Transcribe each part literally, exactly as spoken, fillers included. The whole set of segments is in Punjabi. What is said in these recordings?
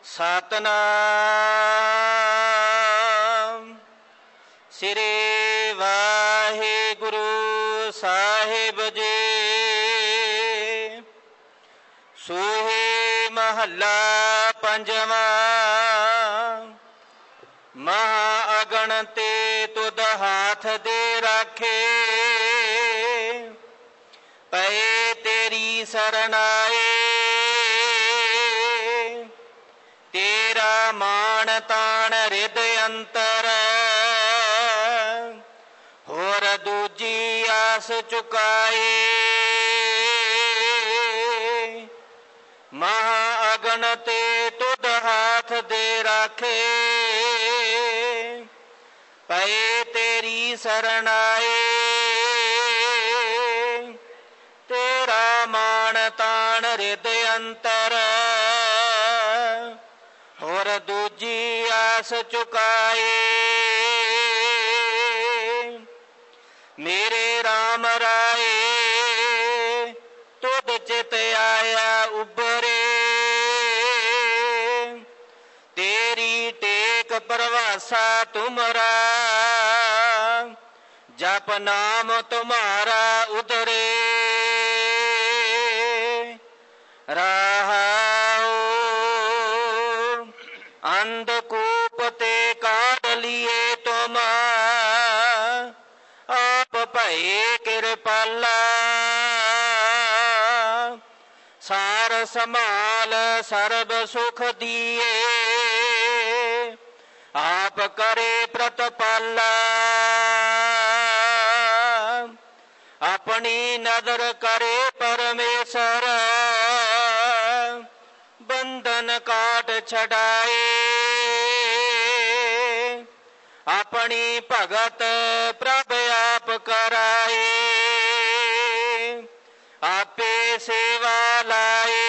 ਸਤਨਾਮ ਸ੍ਰੀ ਵਾਹਿਗੁਰੂ ਸਾਹਿਬ ਜੀ। ਸੂਹੀ ਮਹੱਲਾ ਪੰਜਵਾਂ। ਮਹਾ ਅਗਣ ਤੇ ਤੁਧ ਹਾਥ ਦੇ ਰਾਖੇ, ਪਏ ਤੇਰੀ ਸਰਣ ਆਏ। ਤੇਰਾ ਮਾਣ ਤਾਣ ਰਿਦ ਅੰਤਰ, ਹੋਰ ਦੂਜੀ ਆਸ ਚੁਕਾਏ। ਮਹਾ ਅਗਣ ਤੇ ਤੁਧ ਹਾਥ ਦੇ ਰਾਖੇ, ਪਏ ਤੇਰੀ ਸਰਣ ਆਏ। ਤੇਰਾ ਮਾਣ ਤਾਣ ਰਿਦ ਅੰਤਰ, ਹੋਰ ਦੂਜੀ ਆਸ ਚੁਕਾਏ। ਮੇਰੇ ਰਾਮ ਰਾਏ ਤੁਧ ਚਿਤ ਆਇਆ ਉਬਰੇ, ਤੇਰੀ ਟੇਕ ਪ੍ਰਵਾਸਾ ਤੁਮਰਾ। ਜਪ ਨਾਮ ਤੁਮਾਰਾ ਉਦਰੇ, ਰਹਾਉ ਅੰਧਕੂਪ ਤੇ ਕਾਢ ਲੀਏ ਤੁਮ, ਆਪ ਭਏ ਕਿਰਪਾਲਾ। ਸਾਰ ਸੰਭਾਲ ਸਰਬ ਸੁਖ ਦੀਏ, ਆਪ ਕਰੇ ਪ੍ਰਤਪਾਲਾ। ਆਪਣੀ ਨਦਰ ਕਰੇ ਪਰਮੇਸ਼ਰ, ਬੰਧਨ ਕਾਟ ਛਡਾਏ। ਆਪਣੀ ਭਗਤ ਪ੍ਰਭ ਆਪ ਕਰਾਏ, ਆਪੇ ਸੇਵਾ ਲਾਏ।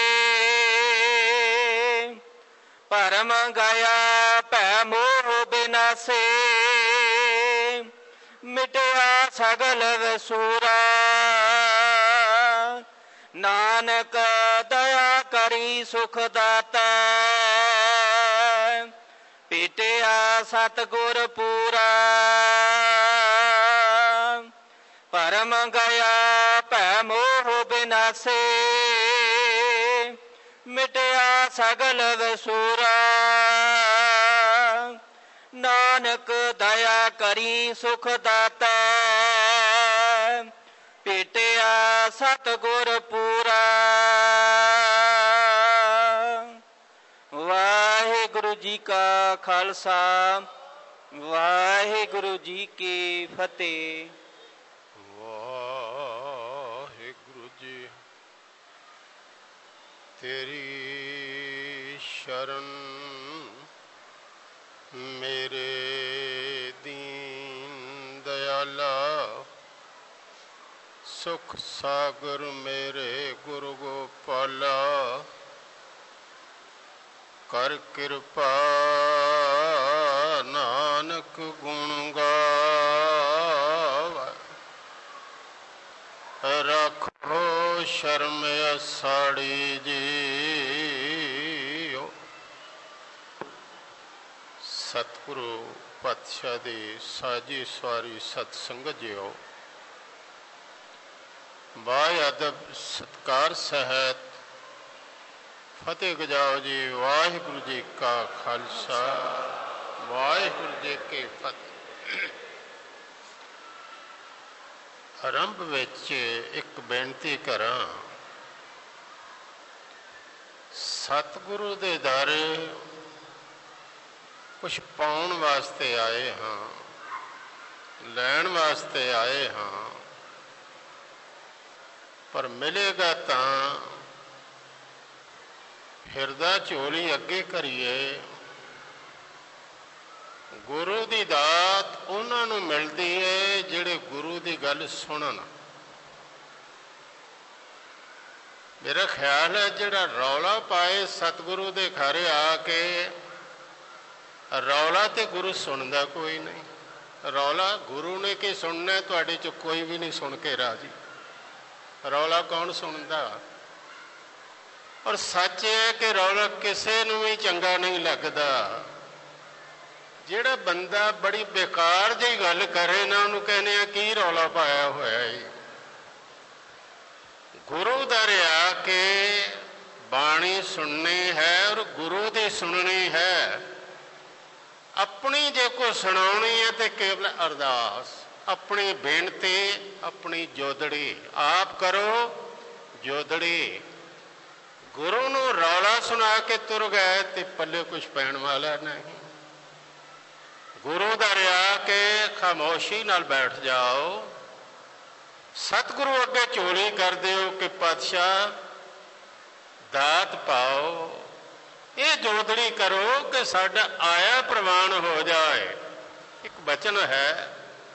ਭਰਮ ਗਿਆ ਭੈ ਮੋਹ ਬਿਨਾਸੇ, ਮਿਟਿਆ ਸਗਲ ਵਸੂਰਾ। ਨਾਨਕ ਦਇਆ ਕਰੀ ਸੁਖ ਦਾਤਾ, ਭੇਟਿਆ ਸਤਿਗੁਰ ਪੂਰਾ। ਭਰਮ ਗਿਆ ਭੈ ਮੋਹ ਬਿਨਾਸੇ, ਮਿਟਿਆ ਸਗਲ ਵਸੂਰਾ। ਨਾਨਕ ਦਇਆ ਕਰੀ ਸੁਖ ਦਾਤਾ, ਭੇਟਿਆ ਸਤਿਗੁਰ ਪੂਰਾ। ਵਾਹਿਗੁਰੂ ਜੀ ਕਾ ਖਾਲਸਾ, ਵਾਹਿਗੁਰੂ ਜੀ ਕੀ ਫਤਿਹ। ਵਾਹਿਗੁਰੂ ਜੀ ਤੇਰੀ ਸ਼ਰਨ, ਮੇਰੇ ਦੀਨ ਦਇਆਲਾ। ਸੁਖ ਸਾਗਰ ਮੇਰੇ ਗੁਰੂ ਗੋਪਾਲਾ, ਕਰ ਕਿਰਪਾ ਨਾਨਕ ਗੁਣ ਗਾਵੈ। ਰੱਖੋ ਸ਼ਰਮ ਅਸਾੜੀ ਜੀਓ। ਸਤਿਗੁਰੂ ਪਾਤਸ਼ਾਹ ਦੀ ਸਾਜੀ ਸਵਾਰੀ ਸਤ ਸੰਗਤ ਜੀਓ। ਬਾਈ ਅਦਬ ਸਤਿਕਾਰ ਸਹਿਤ ਫਤਿਹ ਗਜਾਓ ਜੀ। ਵਾਹਿਗੁਰੂ ਜੀ ਕਾ ਖਾਲਸਾ, ਵਾਹਿਗੁਰੂ ਜੀ ਕੀ ਫਤਿਹ। ਆਰੰਭ ਵਿੱਚ ਇੱਕ ਬੇਨਤੀ ਕਰਾਂ। ਸਤਿਗੁਰੂ ਦੇ ਦਰ ਕੁਛ ਪਾਉਣ ਵਾਸਤੇ ਆਏ ਹਾਂ, ਲੈਣ ਵਾਸਤੇ ਆਏ ਹਾਂ, ਪਰ ਮਿਲੇਗਾ ਤਾਂ ਹਿਰਦਾ ਝੋਲੀ ਅੱਗੇ ਕਰੀਏ। ਗੁਰੂ ਦੀ ਦਾਤ ਉਹਨਾਂ ਨੂੰ ਮਿਲਦੀ ਹੈ ਜਿਹੜੇ ਗੁਰੂ ਦੀ ਗੱਲ ਸੁਣਨ। ਮੇਰਾ ਖਿਆਲ ਹੈ ਜਿਹੜਾ ਰੌਲਾ ਪਾਏ ਸਤਿਗੁਰੂ ਦੇ ਘਰ ਆ ਕੇ, ਰੌਲਾ ਤੇ ਗੁਰੂ ਸੁਣਦਾ ਕੋਈ ਨਹੀਂ। ਰੌਲਾ ਗੁਰੂ ਨੇ ਕੀ ਸੁਣਨਾ, ਤੁਹਾਡੇ 'ਚ ਕੋਈ ਵੀ ਨਹੀਂ ਸੁਣ ਕੇ ਰਾਜੀ। ਰੌਲਾ ਕੌਣ ਸੁਣਦਾ? ਔਰ ਸੱਚ ਹੈ ਕਿ ਰੌਲਾ ਕਿਸੇ ਨੂੰ ਵੀ ਚੰਗਾ ਨਹੀਂ ਲੱਗਦਾ। ਜਿਹੜਾ ਬੰਦਾ ਬੜੀ ਬੇਕਾਰ ਜਿਹੀ ਗੱਲ ਕਰੇ ਨਾ, ਉਹਨੂੰ ਕਹਿੰਦੇ ਆ ਕੀ ਰੌਲਾ ਪਾਇਆ ਹੋਇਆ ਹੈ। ਗੁਰੂ ਦਰ ਆ ਕੇ ਬਾਣੀ ਸੁਣਨੀ ਹੈ ਔਰ ਗੁਰੂ ਦੀ ਸੁਣਨੀ ਹੈ। ਆਪਣੀ ਜੇ ਕੋਈ ਸੁਣਾਉਣੀ ਹੈ ਤੇ ਕੇਵਲ ਅਰਦਾਸ, ਆਪਣੀ ਬੇਨਤੀ, ਆਪਣੀ ਜੋਦੜੀ ਆਪ ਕਰੋ। ਜੋਦੜੀ ਗੁਰੂ ਨੂੰ ਰੌਲਾ ਸੁਣਾ ਕੇ ਤੁਰ ਗਏ ਤੇ ਪੱਲੇ ਕੁਛ ਪੈਣ ਵਾਲਾ ਨਹੀਂ। ਗੁਰੂ ਦਰ ਆ ਕੇ ਖਾਮੋਸ਼ੀ ਨਾਲ ਬੈਠ ਜਾਓ। ਸਤਿਗੁਰੂ ਅੱਗੇ ਝੋਲੀ ਕਰ ਦਿਓ ਕਿ ਪਾਤਸ਼ਾਹ ਦਾਤ ਪਾਓ। ਇਹ ਜੋਦੜੀ ਕਰੋ ਕਿ ਸਾਡਾ ਆਇਆ ਪ੍ਰਵਾਨ ਹੋ ਜਾਏ। ਇੱਕ ਬਚਨ ਹੈ,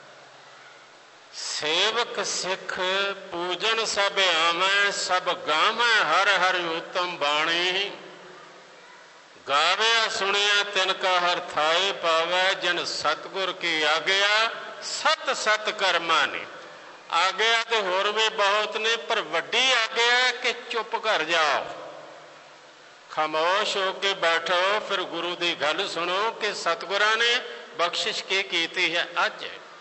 ਸੇਵਕ ਸਿੱਖ ਪੂਜਨ ਸਭ ਆਵੈ, ਸਭ ਗਾਵੈ ਹਰ ਹਰ ਉਤਮ ਬਾਣੀ। ਗਾਵਿਆ ਸੁਣਿਆ ਤਿਨ ਕਾ ਹਰ ਥਾਏ ਪਾਵੈ, ਜਨ ਸਤਿਗੁਰ ਕੀ ਆਗਿਆ ਸਤ ਸਤ ਕਰਮਾ ਨੇ। ਆਗਿਆ ਤੇ ਹੋਰ ਵੀ ਬਹੁਤ ਨੇ, ਪਰ ਵੱਡੀ ਆਗਿਆ ਕਿ ਚੁੱਪ ਕਰ ਜਾਓ, ਖਾਮੋਸ਼ ਹੋ ਕੇ ਬੈਠੋ, ਫਿਰ ਗੁਰੂ ਦੀ ਗੱਲ ਸੁਣੋ ਕਿ ਸਤਿਗੁਰਾਂ ਨੇ ਬਖਸ਼ਿਸ਼ ਕੀ ਕੀਤੀ ਹੈ। ਅੱਜ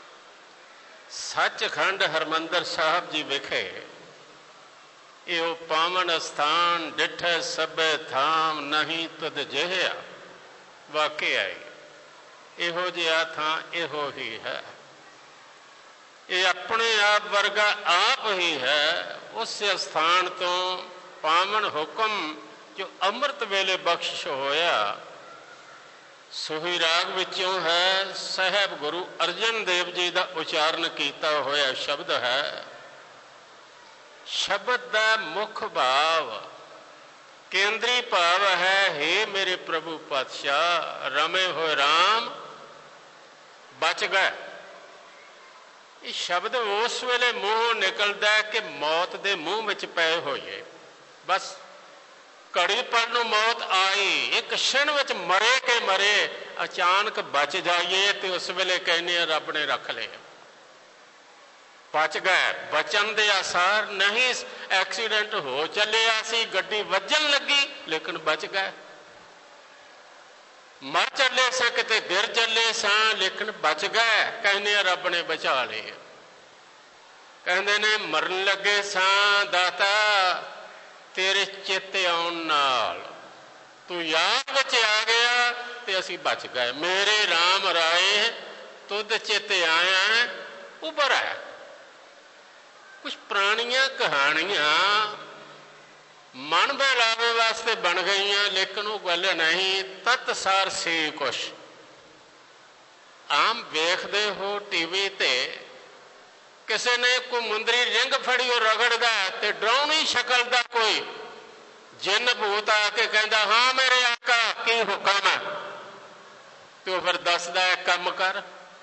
ਸੱਚਖੰਡ ਹਰਿਮੰਦਰ ਸਾਹਿਬ ਜੀ ਵਿਖੇ ਇਹੋ ਪਾਵਨ ਅਸਥਾਨ ਡਿਠੈ ਸਭੇ ਥਾਮ, ਨਹੀਂ ਤੁਧ ਜਿਹਾ। ਵਾਕਿਆ ਇਹੋ ਜਿਹਾ ਥਾਂ ਇਹੋ ਹੀ ਹੈ। ਇਹ ਆਪਣੇ ਆਪ ਵਰਗਾ ਆਪ ਹੀ ਹੈ। ਉਸ ਅਸਥਾਨ ਤੋਂ ਪਾਵਨ ਹੁਕਮ ਜੋ ਅੰਮ੍ਰਿਤ ਵੇਲੇ ਬਖਸ਼ਿਸ਼ ਹੋਇਆ, ਸੋਹੀ ਰਾਗ ਵਿੱਚੋਂ ਹੈ। ਸਾਹਿਬ ਗੁਰੂ ਅਰਜਨ ਦੇਵ ਜੀ ਦਾ ਉਚਾਰਨ ਕੀਤਾ ਹੋਇਆ ਸ਼ਬਦ ਹੈ। ਸ਼ਬਦ ਦਾ ਮੁੱਖ ਭਾਵ, ਕੇਂਦਰੀ ਭਾਵ ਹੈ, ਹੇ ਮੇਰੇ ਪ੍ਰਭੂ ਪਾਤਸ਼ਾਹ ਰਮੇ ਹੋਏ ਰਾਮ ਬਚ ਗਏ। ਇਹ ਸ਼ਬਦ ਉਸ ਵੇਲੇ ਮੂੰਹੋਂ ਨਿਕਲਦਾ ਕਿ ਮੌਤ ਦੇ ਮੂੰਹ ਵਿੱਚ ਪਏ ਹੋਈਏ। ਬਸ ਘੜੀ ਪਲ ਨੂੰ ਮੌਤ ਆਈ, ਇੱਕ ਛਿਣ ਵਿੱਚ ਮਰੇ ਕੇ ਮਰੇ, ਅਚਾਨਕ ਬਚ ਜਾਈਏ ਤੇ ਉਸ ਵੇਲੇ ਕਹਿੰਦੇ ਆ ਰੱਬ ਨੇ ਰੱਖ ਲਏ, ਬਚ ਗਏ। ਬਚਣ ਦੇ ਆਸਾਰ ਨਹੀਂ। ਐਕਸੀਡੈਂਟ ਹੋ ਚੱਲਿਆ ਸੀ, ਗੱਡੀ ਵੱਜਣ ਲੱਗੀ, ਲੇਕਿਨ ਬਚ ਗਏ। ਮਰ ਚੱਲੇ ਸਾਂ, ਕਿਤੇ ਗਿਰ ਚੱਲੇ ਸਾਂ, ਲੇਕਿਨ ਬਚ ਗਏ। ਕਹਿੰਦੇ ਆ ਰੱਬ ਨੇ ਬਚਾ ਲਏ। ਕਹਿੰਦੇ ਨੇ ਮਰਨ ਲੱਗੇ ਸਾਂ ਦਾਤਾ ਤੇਰੇ ਚੇਤੇ ਆਉਣ ਨਾਲ ਤੂੰ ਯਾਦ ਵਿੱਚ ਆ ਗਿਆ ਤੇ ਅਸੀਂ ਬਚ ਗਏ। ਮੇਰੇ ਰਾਮ ਰਾਏ ਤੁਧ ਚੇਤੇ ਆਇਆ ਉਭਰ ਆਇਆ। ਕੁਛ ਪੁਰਾਣੀਆਂ ਕਹਾਣੀਆਂ ਮਨ ਬਹਿਲਾਵੇ ਵਾਸਤੇ ਬਣ ਗਈਆਂ, ਲੇਕਿਨ ਉਹ ਗੱਲ ਨਹੀਂ। ਤਤਸਾਰ ਸੀ ਕੁਛ ਆਮ ਵੇਖਦੇ ਹੋ ਟੀਵੀ ਤੇ, ਕਿਸੇ ਨੇ ਕੋਈ ਮੁੰਦਰੀ ਰਿੰਗ ਫੜੀ ਉਹ ਰਗੜਦਾ ਤੇ ਡਰਾਉਣੀ ਸ਼ਕਲ ਦਾ ਕੋਈ ਜਿੰਨ ਭੂਤ ਆ ਕੇ ਕਹਿੰਦਾ ਹਾਂ ਮੇਰੇ ਆਕਾ ਕੀ ਹੁਕਮ ਹੈ, ਤੇ ਉਹ ਫਿਰ ਦੱਸਦਾ ਹੈ ਕੰਮ ਕਰ।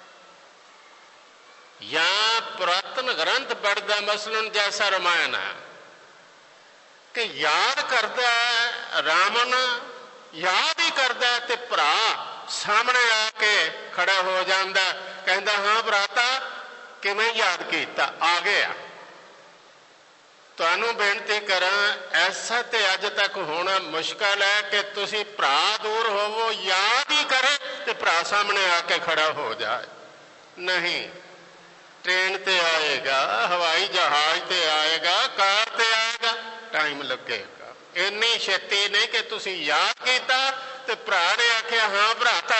ਜਾਂ ਪੁਰਾਤਨ ਗ੍ਰੰਥ ਪੜ੍ਹਦਾ, ਮਸਲਨ ਜੈਸਾ ਰਾਮਾਇਣ ਹੈ ਕਿ ਯਾਦ ਕਰਦਾ ਰਾਵਣ, ਯਾਦ ਹੀ ਕਰਦਾ ਤੇ ਭਰਾ ਸਾਹਮਣੇ ਆ ਕੇ ਖੜਾ ਹੋ ਜਾਂਦਾ, ਕਹਿੰਦਾ ਹਾਂ ਭਰਾਤਾ ਕਿਵੇਂ ਯਾਦ ਕੀਤਾ, ਆ ਗਿਆ। ਤੁਹਾਨੂੰ ਬੇਨਤੀ ਕਰਾਂ, ਐਸਾ ਤੇ ਅੱਜ ਤੱਕ ਹੋਣਾ ਮੁਸ਼ਕਲ ਹੈ ਕਿ ਤੁਸੀਂ ਭਰਾ ਦੂਰ ਹੋਵੋ, ਯਾਦ ਹੀ ਕਰੇ ਤੇ ਭਰਾ ਸਾਹਮਣੇ ਆ ਕੇ ਖੜਾ ਹੋ ਜਾਏ। ਨਹੀਂ, ਟ੍ਰੇਨ ਤੇ ਆਏਗਾ, ਹਵਾਈ ਜਹਾਜ਼ ਤੇ ਆਏਗਾ, ਕਾਰ ਤੇ ਆਏਗਾ, ਟਾਈਮ ਲੱਗੇਗਾ। ਇੰਨੀ ਛੇਤੀ ਨਹੀਂ ਕਿ ਤੁਸੀਂ ਯਾਦ ਕੀਤਾ ਤੇ ਭਰਾ ਨੇ ਆਖਿਆ ਹਾਂ ਭਰਾਤਾ।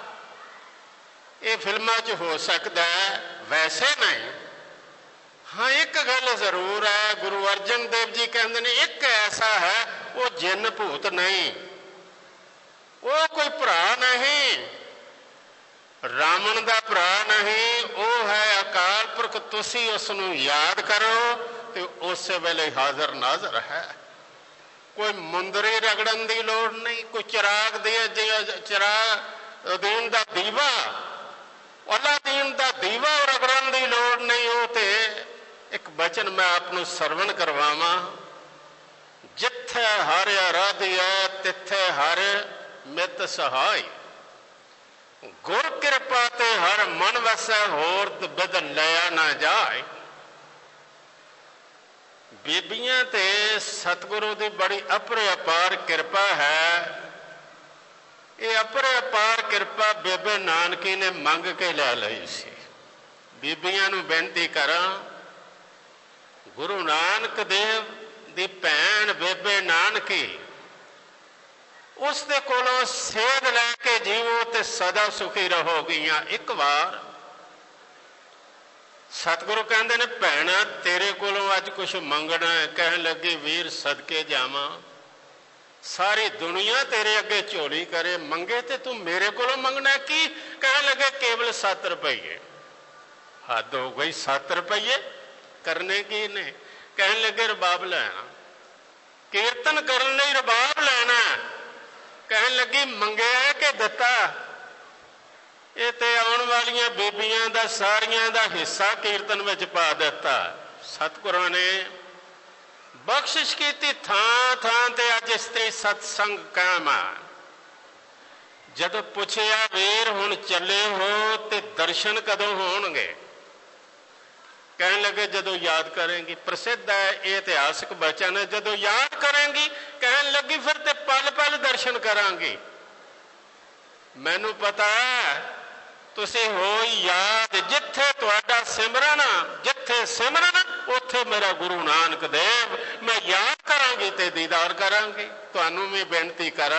ਇਹ ਫਿਲਮਾਂ 'ਚ ਹੋ ਸਕਦਾ ਹੈ, ਵੈਸੇ ਨਹੀਂ। ਹਾਂ, ਇੱਕ ਗੱਲ ਜ਼ਰੂਰ ਹੈ, ਗੁਰੂ ਅਰਜਨ ਦੇਵ ਜੀ ਕਹਿੰਦੇ ਨੇ ਇੱਕ ਐਸਾ ਹੈ ਉਹ ਜਿੰਨ ਭੂਤ ਨਹੀਂ, ਉਹ ਕੋਈ ਭਰਾ ਨਹੀਂ, ਰਾਵਣ ਦਾ ਭਰਾ ਨਹੀਂ, ਉਹ ਹੈ ਅਕਾਲ ਪੁਰਖ। ਤੁਸੀਂ ਉਸ ਨੂੰ ਯਾਦ ਕਰੋ ਤੇ ਉਸੇ ਵੇਲੇ ਹਾਜ਼ਰ ਨਾਜ਼ਰ ਹੈ। ਕੋਈ ਮੁੰਦਰੀ ਰਗੜਨ ਦੀ ਲੋੜ ਨਹੀਂ, ਕੋਈ ਚਿਰਾਗ ਦੇ ਚਿਰਾਗ ਦੇਣ ਦਾ ਦੀਵਾ, ਅੱਲਾ ਦੀਨ ਦਾ ਦੀਵਾ ਰਗੜਨ ਦੀ ਲੋੜ ਨਹੀਂ। ਉਹ ਤੇ ਇੱਕ ਬਚਨ ਮੈਂ ਆਪ ਨੂੰ ਸਰਵਣ ਕਰਵਾਵਾਂ, ਜਿੱਥੇ ਹਰ ਆਰਾਧਿਆ ਤਿੱਥੇ ਹਰ ਮਿਤ ਸਹਾਈ, ਗੁਰ ਕਿਰਪਾ ਤੇ ਹਰ ਮਨ ਵਸੈ, ਹੋਰ ਬਿਦ ਲਿਆ ਨਾ ਜਾਏ। ਬੀਬੀਆਂ ਤੇ ਸਤਿਗੁਰੂ ਦੀ ਬੜੀ ਅਪਰ ਅਪਾਰ ਕਿਰਪਾ ਹੈ। ਇਹ ਅਪਰ ਅਪਾਰ ਕਿਰਪਾ ਬੇਬੇ ਨਾਨਕੀ ਨੇ ਮੰਗ ਕੇ ਲੈ ਲਈ ਸੀ। ਬੀਬੀਆਂ ਨੂੰ ਬੇਨਤੀ ਕਰਾਂ, ਗੁਰੂ ਨਾਨਕ ਦੇਵ ਦੀ ਭੈਣ ਬੇਬੇ ਨਾਨਕੀ, ਉਸ ਦੇ ਕੋਲੋਂ ਸੇਧ ਲੈ ਕੇ ਜੀਵੋ ਤੇ ਸਦਾ ਸੁਖੀ ਰਹੋਗੀਆਂ। ਇੱਕ ਵਾਰ ਸਤਿਗੁਰੂ ਕਹਿੰਦੇ ਨੇ, ਭੈਣਾ ਤੇਰੇ ਕੋਲੋਂ ਅੱਜ ਕੁਛ ਮੰਗਣਾ ਹੈ। ਕਹਿਣ ਲੱਗੀ, ਵੀਰ ਸਦਕੇ ਜਾਵਾਂ, ਸਾਰੀ ਦੁਨੀਆ ਤੇਰੇ ਅੱਗੇ ਝੋਲੀ ਕਰੇ, ਮੰਗੇ ਤੇ ਤੂੰ ਮੇਰੇ ਕੋਲੋਂ ਮੰਗਣਾ ਕੀ? ਕਹਿਣ ਲੱਗੇ, ਕੇਵਲ ਸੱਤ ਰੁਪਈਏ। ਹੱਦ ਹੋ ਗਈ, ਸੱਤ ਰੁਪਈਏ ਕਰਨੇ ਕੀ ਨੇ? ਕਹਿਣ ਲੱਗੇ, ਰਬਾਬ ਲੈਣਾ, ਕੀਰਤਨ ਕਰਨ ਲਈ ਰਬਾਬ ਲੈਣਾ। ਕਹਿਣ ਲੱਗੀ, ਮੰਗਿਆ ਕਿ ਦਿੱਤਾ? ਇਹ ਤੇ ਆਉਣ ਵਾਲੀਆਂ ਬੀਬੀਆਂ ਦਾ ਸਾਰੀਆਂ ਦਾ ਹਿੱਸਾ ਕੀਰਤਨ ਵਿੱਚ ਪਾ ਦਿੱਤਾ। ਸਤਿਗੁਰਾਂ ਨੇ ਬਖਸ਼ਿਸ਼ ਕੀਤੀ, ਥਾਂ ਥਾਂ ਤੇ ਅੱਜ ਇਸਤਰੀ ਸਤਸੰਗ ਕਾਇਮ ਆ। ਜਦੋਂ ਪੁੱਛਿਆ, ਵੀਰ ਹੁਣ ਚੱਲੇ ਹੋ ਤੇ ਦਰਸ਼ਨ ਕਦੋਂ ਹੋਣਗੇ? ਕਹਿਣ ਲੱਗੇ, ਜਦੋਂ ਯਾਦ ਕਰੇਂਗੀ। ਪ੍ਰਸਿੱਧ ਹੈ, ਇਹ ਇਤਿਹਾਸਕ ਬਚਨ ਹੈ, ਜਦੋਂ ਯਾਦ ਕਰੇਂਗੀ। ਕਹਿਣ ਲੱਗੀ, ਫਿਰ ਤੇ ਪਲ ਪਲ ਦਰਸ਼ਨ ਕਰਾਂਗੀ। ਮੈਨੂੰ ਪਤਾ ਤੁਸੀਂ ਹੋ ਯਾਦ, ਜਿੱਥੇ ਤੁਹਾਡਾ ਸਿਮਰਨ, ਜਿੱਥੇ ਸਿਮਰਨ ਉੱਥੇ ਮੇਰਾ ਗੁਰੂ ਨਾਨਕ ਦੇਵ। ਮੈਂ ਯਾਦ ਕਰਾਂਗੀ ਤੇ ਦੀਦਾਰ ਕਰਾਂਗੀ। ਤੁਹਾਨੂੰ ਵੀ ਬੇਨਤੀ ਕਰਾਂ,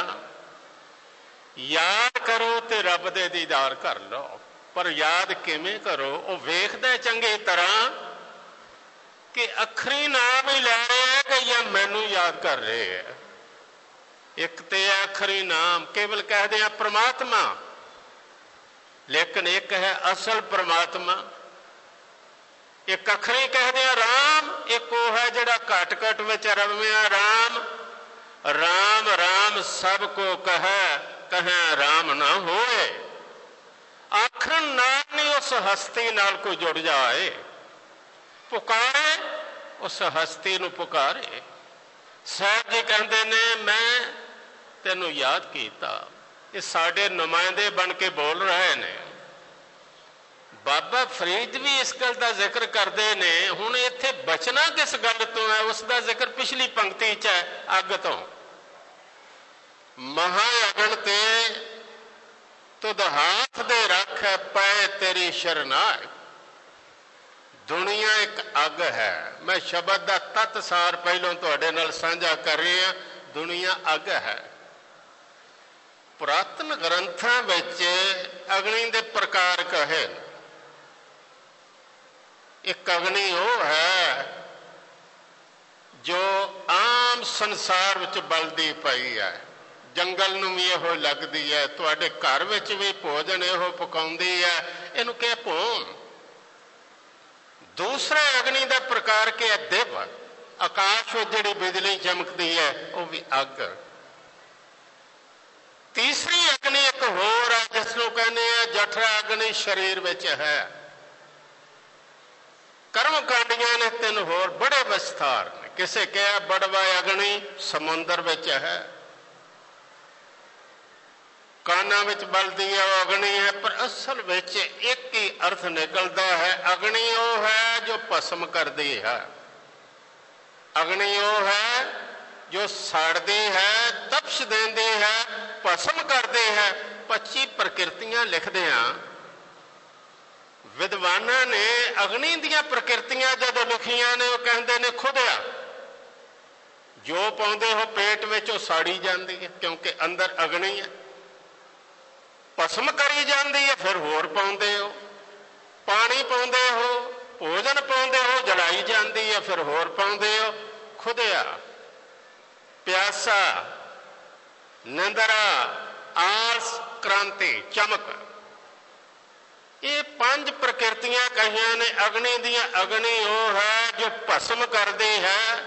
ਯਾਦ ਕਰੋ ਤੇ ਰੱਬ ਦੇ ਦੀਦਾਰ ਕਰ ਲਓ। ਪਰ ਯਾਦ ਕਿਵੇਂ ਕਰੋ? ਉਹ ਵੇਖਦੇ ਚੰਗੀ ਤਰ੍ਹਾਂ ਕਿ ਅੱਖਰੀ ਨਾਮ ਹੀ ਲੈ ਰਹੇ ਹੈ ਕਿ ਜਾਂ ਮੈਨੂੰ ਯਾਦ ਕਰ ਰਹੇ ਹੈ। ਇੱਕ ਤੇ ਅੱਖਰੀ ਨਾਮ, ਕੇਵਲ ਕਹਦੇ ਆ ਪ੍ਰਮਾਤਮਾ, ਲੇਕਿਨ ਇੱਕ ਹੈ ਅਸਲ ਪ੍ਰਮਾਤਮਾ। ਇੱਕ ਅੱਖਰੀ ਕਹਦੇ ਆ ਰਾਮ, ਇੱਕ ਉਹ ਹੈ ਜਿਹੜਾ ਘਟ ਘਟ ਵਿੱਚ ਰਵਿਆ ਰਾਮ। ਰਾਮ ਰਾਮ ਸਭ ਕੋ ਕਹੈ, ਕਹੈ ਰਾਮ ਨਾ ਹੋਏ। ਆਖਣ ਨਾਲ ਨਹੀਂ ਉਸ ਹਸਤੀ ਨਾਲ ਕੋਈ ਜੁੜ ਜਾਏ। ਪੁਕਾਰੇ ਉਸ ਹਸਤੀ ਨੂੰ ਪੁਕਾਰੇ। ਸਾਹਿਬ ਜੀ ਕਹਿੰਦੇ ਨੇ, ਮੈਂ ਤੈਨੂੰ ਯਾਦ ਕੀਤਾ। ਇਹ ਸਾਡੇ ਨੁਮਾਇੰਦੇ ਬਣ ਕੇ ਬੋਲ ਰਹੇ ਨੇ। ਬਾਬਾ ਫਰੀਦ ਵੀ ਇਸ ਗੱਲ ਦਾ ਜ਼ਿਕਰ ਕਰਦੇ ਨੇ। ਹੁਣ ਇੱਥੇ ਬਚਣਾ ਕਿਸ ਗੱਲ ਤੋਂ ਹੈ? ਉਸ ਦਾ ਜ਼ਿਕਰ ਪਿਛਲੀ ਪੰਕਤੀ 'ਚ ਹੈ, ਅੱਗ ਤੋਂ। ਮਹਾ ਅਗਨ ਤੇ ਤੁਧ ਹਾਥ ਦੇ ਰੱਖ ਪਏ ਤੇਰੀ ਸ਼ਰਨਾਏ। ਦੁਨੀਆ ਇੱਕ ਅੱਗ ਹੈ। ਮੈਂ ਸ਼ਬਦ ਦਾ ਤੱਤ ਸਾਰ ਪਹਿਲਾਂ ਤੁਹਾਡੇ ਨਾਲ ਸਾਂਝਾ ਕਰ ਰਿਹਾ। ਦੁਨੀਆ ਅੱਗ ਹੈ। ਪੁਰਾਤਨ ਗ੍ਰੰਥਾਂ ਵਿੱਚ ਅਗਨੀ ਦੇ ਪ੍ਰਕਾਰ ਕਹੇ। ਇੱਕ ਅਗਨੀ ਉਹ ਹੈ ਜੋ ਆਮ ਸੰਸਾਰ ਵਿੱਚ ਬਲਦੀ ਪਈ ਹੈ। ਜੰਗਲ ਨੂੰ ਵੀ ਇਹੋ ਲੱਗਦੀ ਹੈ, ਤੁਹਾਡੇ ਘਰ ਵਿੱਚ ਵੀ ਭੋਜਨ ਇਹੋ ਪਕਾਉਂਦੀ ਹੈ। ਇਹਨੂੰ ਕਹੇ ਭੋਮ। ਦੂਸਰੇ ਅਗਨੀ ਦਾ ਪ੍ਰਕਾਰ ਕਿ ਹੈ ਦਿਵ। ਆਕਾਸ਼ ਵਿੱਚ ਜਿਹੜੀ ਬਿਜਲੀ ਚਮਕਦੀ ਹੈ ਉਹ ਵੀ ਅੱਗ। ਤੀਸਰੀ ਅਗਨੀ ਇੱਕ ਹੋਰ ਹੈ ਜਿਸ ਨੂੰ ਕਹਿੰਦੇ ਆ ਜਠਰਾ ਅਗਨੀ, ਸਰੀਰ ਵਿੱਚ ਹੈ। ਕਰਮ ਕਾਂਡੀਆਂ ਨੇ ਤਿੰਨ ਹੋਰ ਬੜੇ ਵਿਸਥਾਰ ਨੇ। ਕਿਸੇ ਕਿਹਾ ਬੜਵਾ ਅਗਨੀ ਸਮੁੰਦਰ ਵਿੱਚ ਹੈ, ਕਾਨਾਂ ਵਿੱਚ ਬਲਦੀ ਹੈ, ਉਹ ਅਗਨੀ ਹੈ। ਪਰ ਅਸਲ ਵਿੱਚ ਇੱਕ ਹੀ ਅਰਥ ਨਿਕਲਦਾ ਹੈ। ਅਗਨੀ ਉਹ ਹੈ ਜੋ ਭਸਮ ਕਰਦੀ ਹੈ। ਅਗਨੀ ਉਹ ਹੈ ਜੋ ਸਾੜਦੀ ਹੈ, ਤਪਸ਼ ਦਿੰਦੀ ਹੈ, ਭਸਮ ਕਰਦੀ ਹੈ। ਪੱਚੀ ਪ੍ਰਕਿਰਤੀਆਂ ਲਿਖਦੇ ਹਾਂ ਵਿਦਵਾਨਾਂ ਨੇ। ਅਗਨੀ ਦੀਆਂ ਪ੍ਰਕਿਰਤੀਆਂ ਜਦੋਂ ਲਿਖੀਆਂ ਨੇ, ਉਹ ਕਹਿੰਦੇ ਨੇ ਖੁਦਿਆ ਜੋ ਪਾਉਂਦੇ ਹੋ ਪੇਟ ਵਿੱਚ ਉਹ ਸਾੜੀ ਜਾਂਦੀ ਹੈ, ਕਿਉਂਕਿ ਅੰਦਰ ਅਗਨੀ ਹੈ। ਭਸਮ ਕਰੀ ਜਾਂਦੀ ਹੈ, ਫਿਰ ਹੋਰ ਪਾਉਂਦੇ ਹੋ। ਪਾਣੀ ਪਾਉਂਦੇ ਹੋ, ਭੋਜਨ ਪਾਉਂਦੇ ਹੋ, ਜਲਾਈ ਜਾਂਦੀ ਹੈ, ਫਿਰ ਹੋਰ ਪਾਉਂਦੇ ਹੋ। ਖੁਦਿਆ, ਪਿਆਸਾ, ਨਿੰਦਰਾ, ਆਲਸ, ਕ੍ਰਾਂਤੀ, ਚਮਕ, ਇਹ ਪੰਜ ਪ੍ਰਕਿਰਤੀਆਂ ਕਹੀਆਂ ਨੇ ਅਗਨੀ ਦੀਆਂ। ਅਗਨੀ ਉਹ ਹੈ ਜੋ ਭਸਮ ਕਰਦੀ ਹੈ।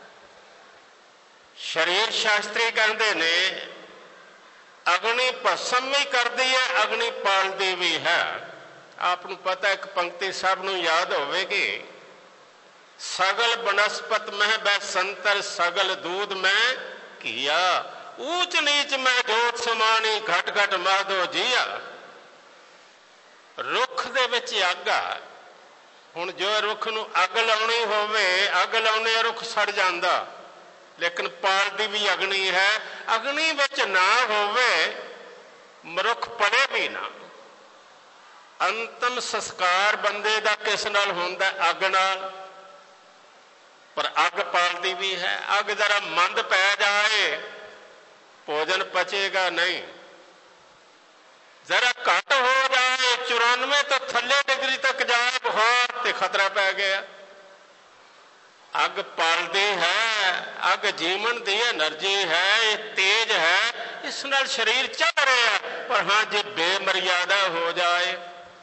ਸਰੀਰ ਸ਼ਾਸਤਰੀ ਕਹਿੰਦੇ ਨੇ ਅਗਨੀ ਭਸਮ ਵੀ ਕਰਦੀ ਹੈ, ਅਗਨੀ ਪਾਲਦੀ ਵੀ ਹੈ। ਆਪ ਨੂੰ ਪਤਾ, ਇੱਕ ਪੰਕਤੀ ਸਭ ਨੂੰ ਯਾਦ ਹੋਵੇਗੀ। ਸਗਲ ਬਨਸਪਤ ਮਹਿ ਬੈ ਸੰਤਰ, ਸਗਲ ਦੂਧ ਮੈਂ ਕੀਆ। ਊਚ ਨੀਚ ਮੈਂ ਜੋਤ ਸਮਾਣੀ, ਘਟ ਘਟ ਮਾਧੋ ਜੀਆ। ਰੁੱਖ ਦੇ ਵਿੱਚ ਅੱਗ ਆ, ਹੁਣ ਜੋ ਰੁੱਖ ਨੂੰ ਅੱਗ ਲਾਉਣੀ ਹੋਵੇ, ਅੱਗ ਲਾਉਣੇ ਰੁੱਖ ਸੜ ਜਾਂਦਾ, ਲੇਕਿਨ ਪਾਲਦੀ ਵੀ ਅਗਨੀ ਹੈ। ਅਗਨੀ ਵਿੱਚ ਨਾ ਹੋਵੇ ਮਨੁੱਖ ਪੜੇ ਵੀ ਨਾ। ਅੰਤਮ ਸੰਸਕਾਰ ਬੰਦੇ ਦਾ ਕਿਸ ਨਾਲ ਹੁੰਦਾ? ਅੱਗ ਨਾਲ। ਪਰ ਅੱਗ ਪਾਲਦੀ ਵੀ ਹੈ। ਅੱਗ ਜ਼ਰਾ ਮੰਦ ਪੈ ਜਾਏ ਭੋਜਨ ਪਚੇਗਾ ਨਹੀਂ, ਜ਼ਰਾ ਘੱਟ ਹੋ ਜਾਏ ਚੁਰਾਨਵੇਂ ਤੋਂ ਥੱਲੇ ਡਿਗਰੀ ਤੱਕ ਜਾਏ ਬੁਖਾਰ ਤੇ ਖਤਰਾ ਪੈ ਗਿਆ। ਅੱਗ ਪਾਲਦੀ ਹੈ, ਅੱਗ ਜੀਵਨ ਦੀ એનર્ਜੀ ਹੈ, ਇਹ ਤੇਜ ਹੈ, ਇਸ ਨਾਲ ਸਰੀਰ ਚੱਲ ਰਿਹਾ। ਪਰ ਹਾਂ ਜੇ ਬੇਮਰਿਆਦਾ ਹੋ ਜਾਏ,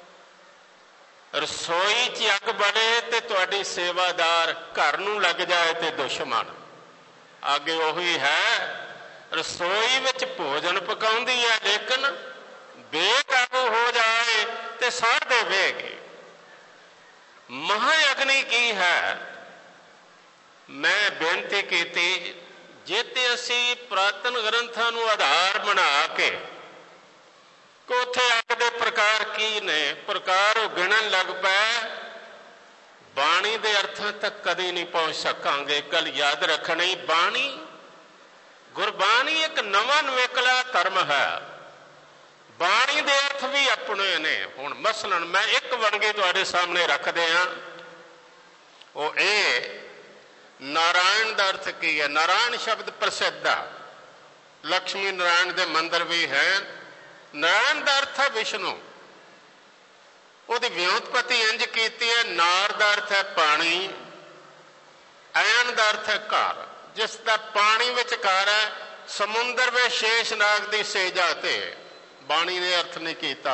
ਰਸੋਈ 'ਚ ਅੱਗ ਬਣੇ ਤੇ ਤੁਹਾਡੀ ਸੇਵਾਦਾਰ, ਘਰ ਨੂੰ ਲੱਗ ਜਾਏ ਤੇ ਦੁਸ਼ਮਣ। ਅੱਗ ਉਹੀ ਹੈ, ਰਸੋਈ ਵਿੱਚ ਭੋਜਨ ਪਕਾਉਂਦੀ ਹੈ, ਲੇਕਿਨ ਬੇਕਾਬੂ ਹੋ ਜਾਏ ਤੇ ਸਾੜ ਦੇਵੇਗੀ। ਮਹਾਂ ਅਗਨੀ ਕੀ ਹੈ? ਮੈਂ ਬੇਨਤੀ ਕੀਤੀ, ਜੇ ਤੇ ਅਸੀਂ ਪੁਰਾਤਨ ਗ੍ਰੰਥਾਂ ਨੂੰ ਆਧਾਰ ਬਣਾ ਕੇ ਕਿ ਉੱਥੇ ਅੱਗ ਦੇ ਪ੍ਰਕਾਰ ਕੀ ਨੇ, ਪ੍ਰਕਾਰ ਉਹ ਗਿਣਨ ਲੱਗ ਪਏ, ਬਾਣੀ ਦੇ ਅਰਥਾਂ ਤੱਕ ਕਦੇ ਨਹੀਂ ਪਹੁੰਚ ਸਕਾਂਗੇ। ਗੱਲ ਯਾਦ ਰੱਖਣੀ, ਬਾਣੀ ਗੁਰਬਾਣੀ ਇੱਕ ਨਵਾਂ ਨਵੇਕਲਾ ਧਰਮ ਹੈ। ਬਾਣੀ ਦੇ ਅਰਥ ਵੀ ਆਪਣੇ ਨੇ। ਹੁਣ ਮਸਲਨ ਮੈਂ ਇੱਕ ਵੰਨਗੀ ਤੁਹਾਡੇ ਸਾਹਮਣੇ ਰੱਖਦੇ ਹਾਂ, ਉਹ ਇਹ ਨਾਰਾਇਣ ਦਾ ਅਰਥ ਕੀ ਹੈ। ਨਾਰਾਇਣ ਸ਼ਬਦ ਪ੍ਰਸਿੱਧ ਆ, ਲక్ష్ਮੀ ਨਾਰਾਇਣ ਦੇ ਮੰਦਰ ਵੀ ਹੈ। ਨਾਰਾਇਣ ਦਾ ਅਰਥ ਹੈ ਵਿਸ਼ਨੂੰ। ਉਹਦੀ ਵਿਉਂਤਪਤੀ ਇੰਝ ਕੀਤੀ ਹੈ, ਨਾਰ ਦਾ ਅਰਥ ਹੈ ਪਾਣੀ, ਐਨ ਦਾ ਅਰਥ ਹੈ ਘਰ, ਜਿਸ ਦਾ ਪਾਣੀ ਵਿੱਚ ਘਰ ਹੈ। ਸਮੁੰਦਰ ਵਿੱਚ ਸ਼ੇਸ਼ਨਾਗ ਦੀ ਸੇਜਾ ਤੇ ਬਾਣੀ ਨੇ ਅਰਥ ਨਹੀਂ ਕੀਤਾ।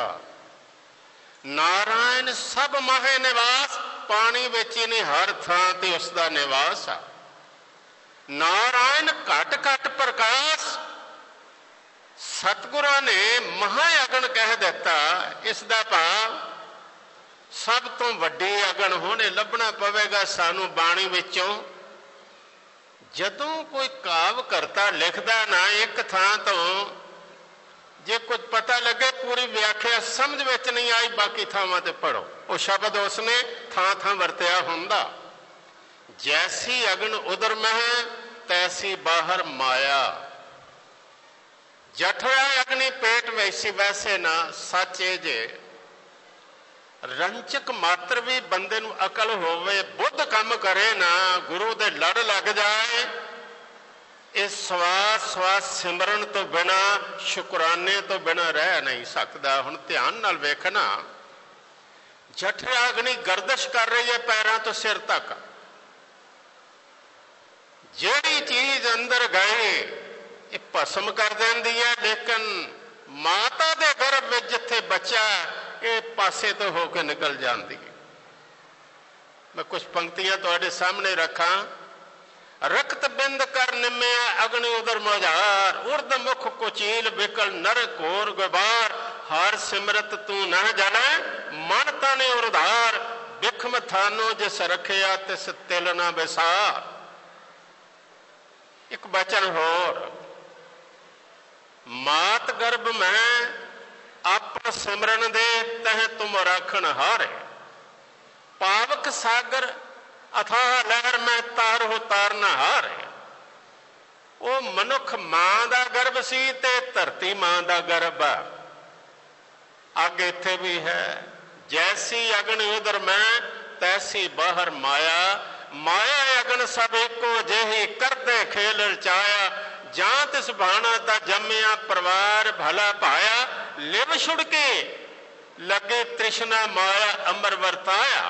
ਨਾਰਾਇਣ ਸਭ ਮਾਹੇ ਨਿਵਾਸ, ਪਾਣੀ ਵਿੱਚ ਹੀ ਨਹੀਂ, ਹਰ ਥਾਂ ਤੇ ਉਸ ਦਾ ਨਿਵਾਸ ਆ। ਨਾਰਾਇਣ ਘਟ ਘਟ ਪ੍ਰਕਾਸ਼, ਸਤਿਗੁਰਾਂ ਨੇ ਮਹਾਂ ਅਗਨ ਕਹਿ ਦਿੱਤਾ। ਇਸ ਦਾ ਭਾਵ ਸਭ ਤੋਂ ਵੱਡੀ ਅਗਨ ਹੋਣੇ ਲੱਭਣਾ ਪਵੇਗਾ ਸਾਨੂੰ ਬਾਣੀ ਵਿੱਚੋਂ। ਜਦੋਂ ਕੋਈ ਕਾਵ ਕਰਤਾ ਲਿਖਦਾ ਨਾ ਇੱਕ ਥਾਂ ਤੋਂ, ਜੇ ਕੁਝ ਪਤਾ ਲੱਗੇ ਪੂਰੀ ਵਿਆਖਿਆ ਸਮਝ ਵਿੱਚ ਨਹੀਂ ਆਈ, ਬਾਕੀ ਥਾਵਾਂ ਤੇ ਪੜੋ, ਉਹ ਸ਼ਬਦ ਉਸਨੇ ਥਾਂ ਥਾਂ ਵਰਤਿਆ ਹੁੰਦਾ। ਜੈਸੀ ਅਗਨ ਉਦਰ ਮਹਿ ਤੈਸੀ ਬਾਹਰ ਮਾਇਆ, ਜਠਰਾ ਅਗਨੀ ਪੇਟ ਵੈਸੀ ਵੈਸੇ ਨਾ। ਸੱਚ ਇਹ ਜੇ ਰੰਚਕ ਮਾਤਰ ਵੀ ਬੰਦੇ ਨੂੰ ਅਕਲ ਹੋਵੇ, ਬੁੱਧ ਕੰਮ ਕਰੇ ਨਾ, ਗੁਰੂ ਦੇ ਲੜ ਲੱਗ ਜਾਏ, ਇਹ ਸਵਾਸ ਸਵਾਸ ਸਿਮਰਨ ਤੋਂ ਬਿਨਾ, ਸ਼ੁਕਰਾਨੇ ਤੋਂ ਬਿਨਾ ਰਹਿ ਨਹੀਂ ਸਕਦਾ। ਹੁਣ ਧਿਆਨ ਨਾਲ ਵੇਖਣਾ, ਜਠਰਾ ਅਗਨੀ ਗਰਦਸ਼ ਕਰ ਰਹੀ ਹੈ ਪੈਰਾਂ ਤੋਂ ਸਿਰ ਤੱਕ। ਜਿਹੜੀ ਚੀਜ਼ ਅੰਦਰ ਗਏ ਇਹ ਭਸਮ ਕਰ ਦਿੰਦੀ ਹੈ, ਲੇਕਿਨ ਮਾਤਾ ਦੇ ਗਰਭ ਵਿੱਚ ਜਿੱਥੇ ਬੱਚਾ ਇਹ ਪਾਸੇ ਤੋਂ ਹੋ ਕੇ ਨਿਕਲ ਜਾਂਦੀ ਹੈ। ਮੈਂ ਕੁਝ ਪੰਕਤੀਆਂ ਤੁਹਾਡੇ ਸਾਹਮਣੇ ਰੱਖਾਂ। ਰਕਤ ਬਿੰਦ ਕਰ ਨਿਮਿਆ ਅਗਨੀ ਉਦਰ ਮੋਝਾਰ, ਉਰਦ ਮੁਖ ਕੁਚੀਲ ਬਿਕਲ ਨਰ ਘੋਰ ਗੁਬਾਰ, ਹਰ ਸਿਮਰਤ ਤੂੰ ਨਾ ਜਾਣੈ ਮਨ ਤਨੇ ਉਰਧਾਰ, ਬਿਖਮ ਥਾਨੋ ਜਿਸ ਰੱਖਿਆ ਤਿਸ ਤਿਲ ਨਾ ਵਿਸਾਰ। ਇੱਕ ਬਚਨ ਹੋਰ, ਮਾਤ ਗਰਭ ਮੈਂ ਆਪਨ ਸਿਮਰਨ ਦੇ ਤਹ ਤੁਮ ਰਾਖਣ ਹਾਰੇ, ਪਾਵਕ ਸਾਗਰ ਅਥਾਹ ਲਹਿਰ ਮੈਂ ਤਾਰੋ ਤਾਰਨ ਹਾਰੇ। ਉਹ ਮਨੁੱਖ ਮਾਂ ਦਾ ਗਰਭ ਸੀ ਤੇ ਧਰਤੀ ਮਾਂ ਦਾ ਗਰਭ ਆ। ਅੱਗ ਇੱਥੇ ਵੀ ਹੈ, ਜੈਸੀ ਅਗਨ ਉਦਰ ਮੈਂ ਤੈਸੀ ਬਾਹਰ ਮਾਇਆ, ਮਾਇਆ ਅਗਨ ਸਭ ਇੱਕੋ ਜਿਹੀ ਕਰਦੇ ਖੇਲ ਰਚਾਇਆ, ਜਾਂ ਤਿਸ ਬਾਣਾ ਦਾ ਜੰਮਿਆ ਪਰਿਵਾਰ ਭਲਾ ਪਾਇਆ, ਲਿਵ ਛੁੜ ਕੇ ਲੱਗੇ ਤ੍ਰਿਸ਼ਨਾ ਮਾਇਆ ਅਮਰ ਵਰਤਾਇਆ।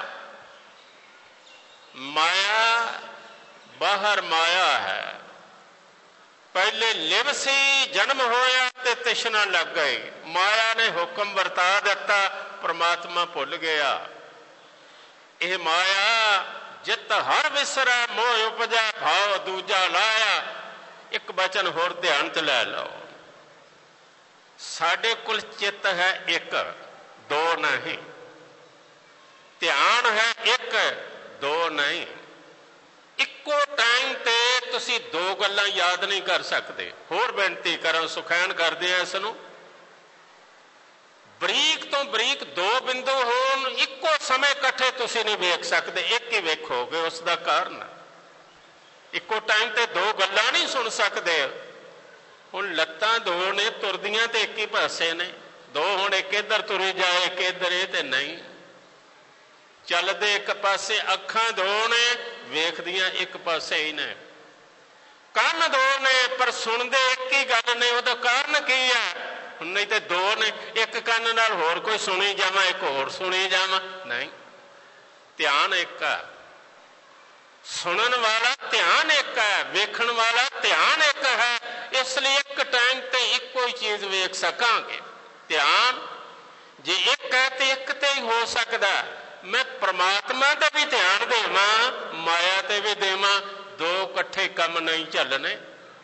ਮਾਇਆ ਬਾਹਰ ਮਾਇਆ ਹੈ, ਪਹਿਲੇ ਲਿਵ ਸੀ, ਜਨਮ ਹੋਇਆ ਤੇ ਤ੍ਰਿਸ਼ਨਾ ਲੱਗ ਗਈ, ਮਾਇਆ ਨੇ ਹੁਕਮ ਵਰਤਾ ਦਿੱਤਾ, ਪਰਮਾਤਮਾ ਭੁੱਲ ਗਿਆ। ਇਹ ਮਾਇਆ ਜਿਤ ਹਰ ਵਿਸਰੈ ਮੋਹ ਉਪਜੈ ਭਾਵ ਦੂਜਾ ਲਾਇਆ। ਇੱਕ ਬਚਨ ਹੋਰ ਧਿਆਨ ਚ ਲੈ ਲਓ, ਸਾਡੇ ਕੋਲ ਚਿੱਤ ਹੈ ਇੱਕ, ਦੋ ਨਹੀਂ। ਧਿਆਨ ਹੈ ਇੱਕ, ਦੋ ਨਹੀਂ। ਇੱਕੋ ਟਾਈਮ ਤੇ ਤੁਸੀਂ ਦੋ ਗੱਲਾਂ ਯਾਦ ਨਹੀਂ ਕਰ ਸਕਦੇ। ਹੋਰ ਬੇਨਤੀ ਕਰਾਂ, ਸੁਖੈਨ ਕਰਦੇ ਆ ਇਸ ਨੂੰ, ਬਰੀਕ ਤੋਂ ਬਰੀਕ ਦੋ ਬਿੰਦੂ ਹੋਣ, ਇੱਕੋ ਸਮੇਂ ਇਕੱਠੇ ਤੁਸੀਂ ਨਹੀਂ ਵੇਖ ਸਕਦੇ, ਇੱਕ ਹੀ ਵੇਖੋਗੇ। ਉਸ ਦਾ ਕਾਰਨ ਇੱਕੋ ਟਾਈਮ ਤੇ ਦੋ ਗੱਲਾਂ ਨਹੀਂ ਸੁਣ ਸਕਦੇ। ਹੁਣ ਲੱਤਾਂ ਦੋ ਨੇ, ਤੁਰਦੀਆਂ ਤੇ ਇੱਕ ਹੀ ਪਾਸੇ ਨੇ, ਦੋ ਹੁਣ ਇੱਕ ਇੱਧਰ ਤੁਰੀ ਜਾਏ ਇੱਕ ਇੱਧਰ, ਇਹ ਤੇ ਨਹੀਂ ਚੱਲਦੇ ਇੱਕ ਪਾਸੇ। ਅੱਖਾਂ ਦੋ ਨੇ, ਵੇਖਦੀਆਂ ਇੱਕ ਪਾਸੇ ਹੀ ਨੇ। ਕੰਨ ਦੋ ਨੇ, ਪਰ ਸੁਣਦੇ ਇੱਕ ਹੀ ਗੱਲ ਨੇ। ਉਹਦਾ ਕਾਰਨ ਕੀ ਹੈ? ਨਹੀਂ ਤੇ ਦੋ ਨੇ, ਇੱਕ ਕੰਨ ਨਾਲ ਹੋਰ ਕੋਈ ਸੁਣੀ ਜਾਵਾਂ, ਇੱਕ ਹੋਰ ਸੁਣੀ ਜਾਵਾਂ, ਨਹੀਂ। ਧਿਆਨ ਇੱਕ ਹੈ, ਸੁਣਨ ਵਾਲਾ ਧਿਆਨ ਇੱਕ ਹੈ, ਵੇਖਣ ਵਾਲਾ ਧਿਆਨ ਇੱਕ ਹੈ। ਇਸ ਲਈ ਇੱਕ ਟਾਈਮ ਤੇ ਇੱਕੋ ਹੀ ਚੀਜ਼ ਵੇਖ ਸਕਾਂਗੇ। ਧਿਆਨ ਜੇ ਇੱਕ ਹੈ ਤੇ ਇੱਕ ਤੇ ਹੀ ਹੋ ਸਕਦਾ। ਮੈਂ ਪ੍ਰਮਾਤਮਾ ਤੇ ਵੀ ਧਿਆਨ ਦੇਵਾਂ, ਮਾਇਆ ਤੇ ਵੀ ਦੇਵਾਂ, ਦੋ ਇਕੱਠੇ ਕੰਮ ਨਹੀਂ ਚੱਲਣੇ।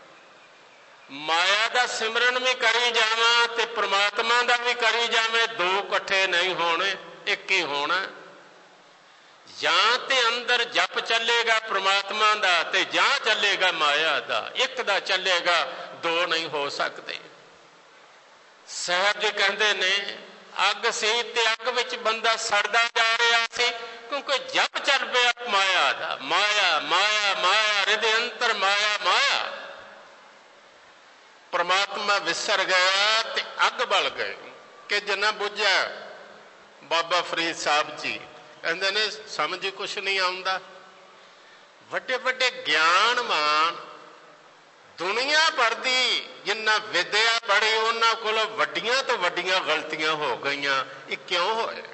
ਮਾਇਆ ਦਾ ਸਿਮਰਨ ਵੀ ਕਰੀ ਜਾਵਾਂ ਤੇ ਪ੍ਰਮਾਤਮਾ ਦਾ ਵੀ ਕਰੀ ਜਾਵੇਂ, ਦੋ ਇਕੱਠੇ ਨਹੀਂ ਹੋਣੇ, ਇੱਕ ਹੀ ਹੋਣਾ। ਜਾਂ ਤੇ ਅੰਦਰ ਜਪ ਚੱਲੇਗਾ ਪ੍ਰਮਾਤਮਾ ਦਾ ਤੇ ਜਾਂ ਚੱਲੇਗਾ ਮਾਇਆ ਦਾ, ਇੱਕ ਦਾ ਚੱਲੇਗਾ, ਦੋ ਨਹੀਂ ਹੋ ਸਕਦੇ। ਸਾਹਿਬ ਜੀ ਕਹਿੰਦੇ ਨੇ ਅੱਗ ਸੀ ਤੇ ਅੱਗ ਵਿੱਚ ਬੰਦਾ ਸੜਦਾ ਜਾ ਰਿਹਾ ਸੀ, ਕਿਉਂਕਿ ਜਪ ਚੱਲ ਪਿਆ ਮਾਇਆ ਦਾ। ਮਾਇਆ ਮਾਇਆ ਮਾਇਆ, ਰਿਦੇ ਅੰਤਰ ਮਾਇਆ ਮਾਇਆ। ਪ੍ਰਮਾਤਮਾ ਵਿਸਰ ਗਿਆ ਤੇ ਅੱਗ ਬਲ ਗਈ ਕਿ ਜਿੰਨਾ ਬੁੱਝਿਆ। ਬਾਬਾ ਫਰੀਦ ਸਾਹਿਬ ਜੀ ਕਹਿੰਦੇ ਨੇ ਸਮਝ ਕੁਛ ਨਹੀਂ ਆਉਂਦਾ। ਵੱਡੇ ਵੱਡੇ ਗਿਆਨਵਾਨ ਦੁਨੀਆ ਭਰ ਦੀ ਜਿੰਨਾ ਵਿਦਿਆ ਪੜ੍ਹੀ, ਉਹਨਾਂ ਕੋਲ ਵੱਡੀਆਂ ਤੋਂ ਵੱਡੀਆਂ ਗਲਤੀਆਂ ਹੋ ਗਈਆਂ। ਇਹ ਕਿਉਂ ਹੋਇਆ?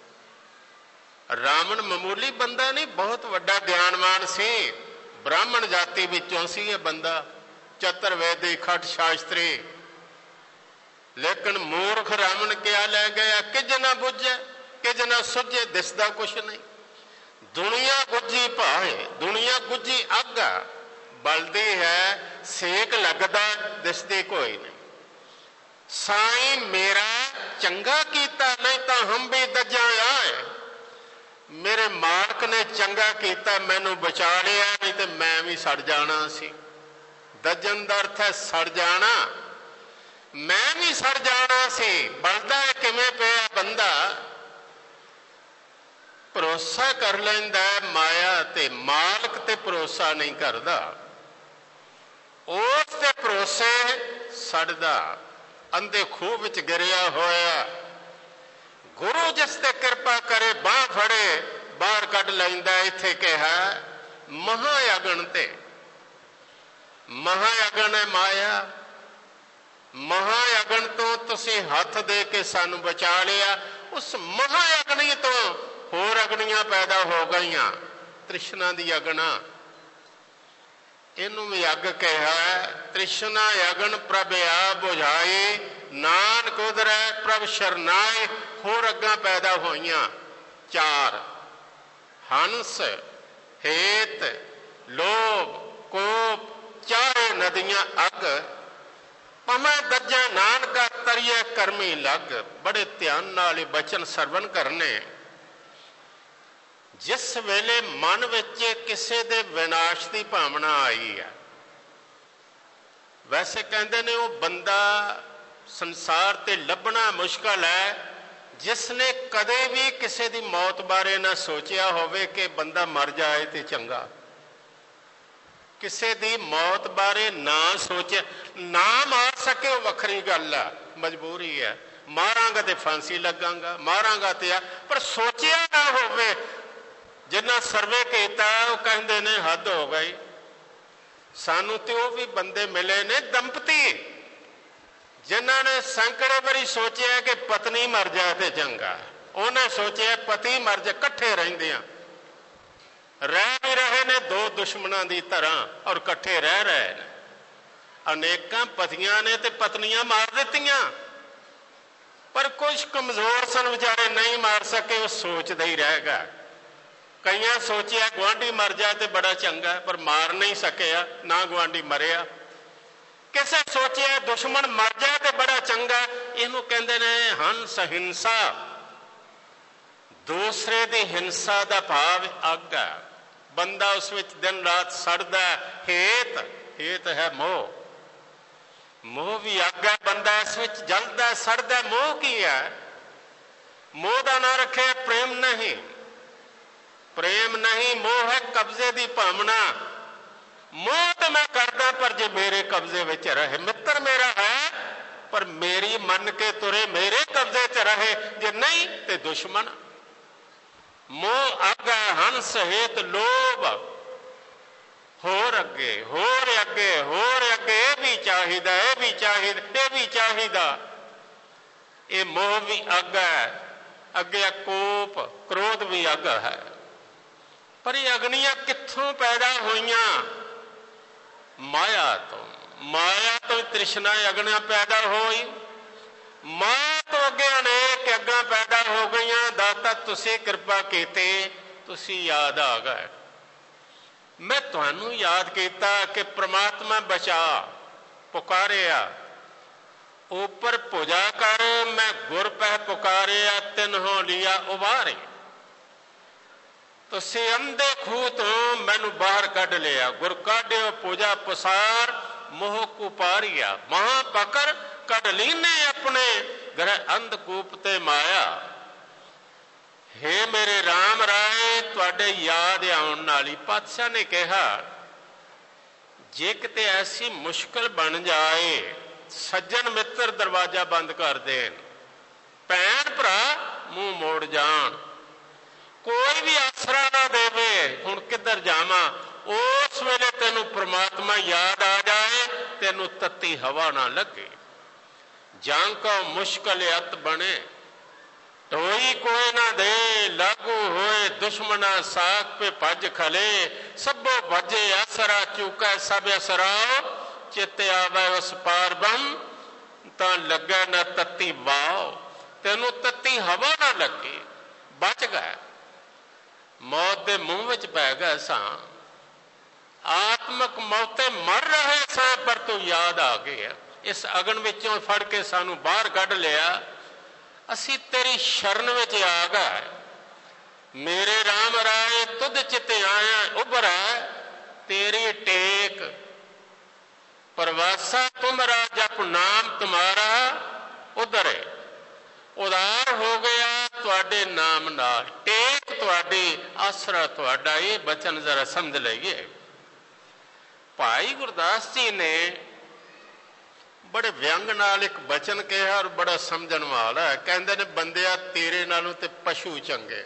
ਰਾਵਣ ਮਾਮੂਲੀ ਬੰਦਾ ਨਹੀਂ, ਬਹੁਤ ਵੱਡਾ ਗਿਆਨਵਾਨ ਸੀ, ਬ੍ਰਾਹਮਣ ਜਾਤੀ ਵਿੱਚੋਂ ਸੀ ਇਹ ਬੰਦਾ, ਚਤੁਰਵੇਦੀ ਖਟ ਸ਼ਾਸਤਰੀ। ਲੇਕਿਨ ਮੂਰਖ ਰਾਵਣ ਕਿਆ ਲੈ ਗਿਆ? ਕਿਜ ਨਾ ਬੁੱਝੇ ਕਿਜ ਨਾ ਸੁਝੇ, ਦਿਸਦਾ ਕੁਛ ਨਹੀਂ। ਦੁਨੀਆ ਗੁੱਜੀ ਭਾਏ, ਦੁਨੀਆ ਗੁੱਜੀ ਅੱਗ ਬਲਦੀ ਹੈ, ਸੇਕ ਲੱਗਦਾ, ਦਿਸਦੀ ਕੋਈ ਨਹੀਂ। ਸਾਈਂ ਮੇਰਾ ਚੰਗਾ ਕੀਤਾ, ਨਹੀਂ ਤਾਂ ਹਮ ਵੀ ਦੱਜਾਂ ਆਏ। ਮੇਰੇ ਮਾਲਕ ਨੇ ਚੰਗਾ ਕੀਤਾ, ਮੈਨੂੰ ਬਚਾ ਲਿਆ, ਨਹੀਂ ਤੇ ਮੈਂ ਵੀ ਸੜ ਜਾਣਾ ਸੀ। ਦੱਜਣ ਦਾ ਅਰਥ ਹੈ ਸੜ ਜਾਣਾ, ਮੈਂ ਵੀ ਸੜ ਜਾਣਾ ਸੀ। ਬਲਦਾ ਕਿਵੇਂ ਪਿਆ ਬੰਦਾ? ਭਰੋਸਾ ਕਰ ਲੈਂਦਾ ਮਾਇਆ ਤੇ, ਮਾਲਕ ਤੇ ਭਰੋਸਾ ਨਹੀਂ ਕਰਦਾ। ਉਸ ਤੇ ਭਰੋਸੇ ਸੜਦਾ, ਅੰਧੇ ਖੂਹ ਵਿੱਚ ਗਿਰਿਆ ਹੋਇਆ। ਗੁਰੂ ਜਿਸ ਤੇ ਕਿਰਪਾ ਕਰੇ, ਬਾਂਹ ਫੜੇ, ਬਾਹਰ ਕੱਢ ਲੈਂਦਾ। ਇੱਥੇ ਕਿਹਾ ਮਹਾਯਗਨ ਤੇ, ਮਹਾਯਗਨ ਹੈ ਮਾਇਆ। ਮਹਾਯਗਨ ਤੋਂ ਤੁਸੀਂ ਹੱਥ ਦੇ ਕੇ ਸਾਨੂੰ ਬਚਾ ਲਿਆ। ਉਸ ਮਹਾਯਗਨੀ ਤੋਂ ਹੋਰ ਅਗਨੀਆਂ ਪੈਦਾ ਹੋ ਗਈਆਂ, ਤ੍ਰਿਸ਼ਨਾ ਦੀ ਅਗਨਾ। ਇਹਨੂੰ ਵੀ ਅੱਗ ਕਿਹਾ। ਤ੍ਰਿਸ਼ਨਾ ਅਗਨ ਪ੍ਰਭ ਆ ਬੁਝਾਈ, ਨਾਨਕ ਉਦਰੈ ਪ੍ਰਭ ਸ਼ਰਨਾਏ। ਹੋਰ ਅੱਗਾਂ ਪੈਦਾ ਹੋਈਆਂ ਚਾਰ, ਹੰਸ, ਹੇਤ, ਲੋਭ, ਕੋਪ, ਚਾਰੇ ਨਦੀਆਂ ਅੱਗ। ਪਮੈ ਦੱਜਾਂ ਨਾਨਕਾ ਤਰੀਏ ਕਰਮੀ ਲੱਗ। ਬੜੇ ਧਿਆਨ ਨਾਲ ਇਹ ਬਚਨ ਸਰਵਣ ਕਰਨੇ। ਜਿਸ ਵੇਲੇ ਮਨ ਵਿੱਚ ਕਿਸੇ ਦੇ ਵਿਨਾਸ਼ ਦੀ ਭਾਵਨਾ ਆਈ ਹੈ, ਵੈਸੇ ਕਹਿੰਦੇ ਨੇ ਉਹ ਬੰਦਾ ਸੰਸਾਰ ਤੇ ਲੱਭਣਾ ਮੁਸ਼ਕਲ ਹੈ ਜਿਸ ਨੇ ਕਦੇ ਵੀ ਕਿਸੇ ਦੀ ਮੌਤ ਬਾਰੇ ਨਾ ਸੋਚਿਆ ਹੋਵੇ ਕਿ ਬੰਦਾ ਮਰ ਜਾਏ ਤੇ ਚੰਗਾ। ਕਿਸੇ ਦੀ ਮੌਤ ਬਾਰੇ ਨਾ ਸੋਚੇ, ਨਾ ਮਾਰ ਸਕੇ ਉਹ ਵੱਖਰੀ ਗੱਲ ਹੈ, ਮਜਬੂਰੀ ਹੈ। ਮਾਰਾਂਗਾ ਤੇ ਫਾਂਸੀ ਲੱਗਾਂਗਾ, ਮਾਰਾਂਗਾ ਤੇ ਆ, ਪਰ ਸੋਚਿਆ ਨਾ ਹੋਵੇ। ਜਿੰਨਾ ਸਰਵੇ ਕੀਤਾ ਉਹ ਕਹਿੰਦੇ ਨੇ ਹੱਦ ਹੋ ਗਈ। ਸਾਨੂੰ ਤੇ ਉਹ ਵੀ ਬੰਦੇ ਮਿਲੇ ਨੇ ਦੰਪਤੀ ਜਿਨ੍ਹਾਂ ਨੇ ਸੈਂਕੜੇ ਵਾਰੀ ਸੋਚਿਆ ਕਿ ਪਤਨੀ ਮਰ ਜਾਏ ਤੇ ਚੰਗਾ। ਉਹਨੇ ਸੋਚਿਆ ਪਤੀ ਮਰ ਜਾਏ, ਇਕੱਠੇ ਰਹਿੰਦੇ ਆ, ਰਹਿ ਵੀ ਰਹੇ ਨੇ ਦੋ ਦੁਸ਼ਮਣਾਂ ਦੀ ਤਰ੍ਹਾਂ, ਔਰ ਇਕੱਠੇ ਰਹਿ ਰਹੇ ਨੇ। ਅਨੇਕਾਂ ਪਤੀਆਂ ਨੇ ਤੇ ਪਤਨੀਆਂ ਮਾਰ ਦਿੱਤੀਆਂ, ਪਰ ਕੁਝ ਕਮਜ਼ੋਰ ਸਨ ਵਿਚਾਰੇ, ਨਹੀਂ ਮਾਰ ਸਕੇ। ਉਹ ਸੋਚਦਾ ਹੀ ਰਹਿ ਗਿਆ। ਕਈਆਂ ਸੋਚਿਆ ਗੁਆਂਢੀ ਮਰ ਜਾਏ ਤੇ ਬੜਾ ਚੰਗਾ, ਪਰ ਮਾਰ ਨਹੀਂ ਸਕਿਆ, ਨਾ ਗੁਆਂਢੀ ਮਰਿਆ। ਕਿਸੇ ਸੋਚਿਆ ਦੁਸ਼ਮਣ ਮਰ ਜਾਏ ਤੇ ਬੜਾ ਚੰਗਾ। ਇਹਨੂੰ ਕਹਿੰਦੇ ਨੇ ਹੰਸ, ਹਿੰਸਾ। ਦੂਸਰੇ ਦੀ ਹਿੰਸਾ ਦਾ ਭਾਵ ਅੱਗ ਹੈ। ਬੰਦਾ ਉਸ ਵਿੱਚ ਦਿਨ ਰਾਤ ਸੜਦਾ। ਹੇਤ, ਹੇਤ ਹੈ ਮੋਹ। ਮੋਹ ਵੀ ਅੱਗ ਹੈ, ਬੰਦਾ ਇਸ ਵਿੱਚ ਜਲਦਾ ਸੜਦਾ। ਮੋਹ ਕੀ ਹੈ? मोह का ना रखे, प्रेम नहीं, प्रेम नहीं, मोह है कब्जे की भावना। मोह तो मैं करदा पर जे मेरे कब्जे विच रहे, मित्र मेरा है पर मेरी मन के तुरे, मेरे कब्जे च रहे, जे नहीं तो दुश्मन। मोह अग है हंस हेत लोभ, होर अगे होर अगे होर अगे, ये भी चाहिदा, ये भी चाहिदा, ये भी चाहिदा। ये मोह भी अग है, अगे कोप क्रोध भी अग है। पर ये अग्नियां कित्थों पैदा होईयां? माया तो। माया तो तृष्णा अग्नियां पैदा होई, माया तो अगे अनेक अग्गां पैदा हो गई। दाता तुसीं कृपा कीती, तुसीं याद आ गए। मैं तुहानू याद किया कि परमात्मा बचा, पुकारिया ऊपर पूजा कर, मैं गुर पै पुकारिया, तिन्हों लिया उबारे। तुसीं अंधे खूह तो मैनू बाहर कढ़ लिया, गुर काढ़ियो पूजा पसार, मोह कुपारिया। महा पकर कढ़ लीने अपने ग्रह अंधकूप ते माया। हे मेरे राम राय, तुहाडे याद आउण नाल ही पातशाह ने कहा, जे किते ऐसी मुश्किल बन जाए, सज्जन मित्र दरवाजा बंद कर देन, भैन भरा मुंह मोड़ जान, कोई भी आसरा ना देवे, हुण किधर जावां, उस वेले तेनू परमात्मा याद आ जाए, तेनू तत्ती हवा ना लगे। जांको मुश्किल अत बने, टोई कोई ना दे, लागू होए दुश्मना साख पे भज खले, सबो भजे असरा चूका सब असराओ, चित आवे उस पार बम, तां लगे ना तत्ती वाओ। तेनू तत्ती हवा ना लगे, बच गए, मौत दे मुंह विच पै गए सां, आत्मक मौते मर रहे सां, पर तू याद आ गया। इस अगन विचों फड़ के सानू बाहर कढ़ लिया, असी तेरी शरण विच आ गए। मेरे राम राय तुद चिते आया उभरा, तेरी टेक परवासा तुमरा, जप नाम तुम्हारा उधरे। उदार हो गया तुहाडे नाम नाल, टेक तुहाडी, आसरा तुहाडा। ये बचन जरा समझ लईए। भाई गुरदास जी ने बड़े व्यंग नाल एक बचन कहा और बड़ा समझण वाला है। कहंदे ने बंदिया तेरे नालों ते पशु चंगे।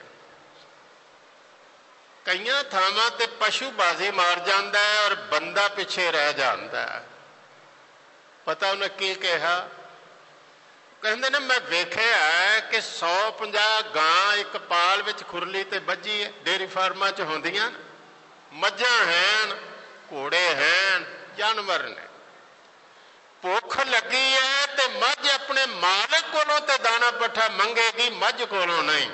कई थावां ते पशु बाजी मार जाता है और बंदा पिछे रह जाता है। पता उन्हें की कहा? कहंदे ने मैं वेखिया है कि सौ पंजाह गां एक पाल विच खुरली ते बझी है, डेयरी फार्मां च होंदियां, मझां हैन, घोड़े हैं, जानवर ने। भुख लगी है तो मझ अपने मालिक कोलों ते दाना पट्ठा मंगेगी, मझ कोलों नहीं।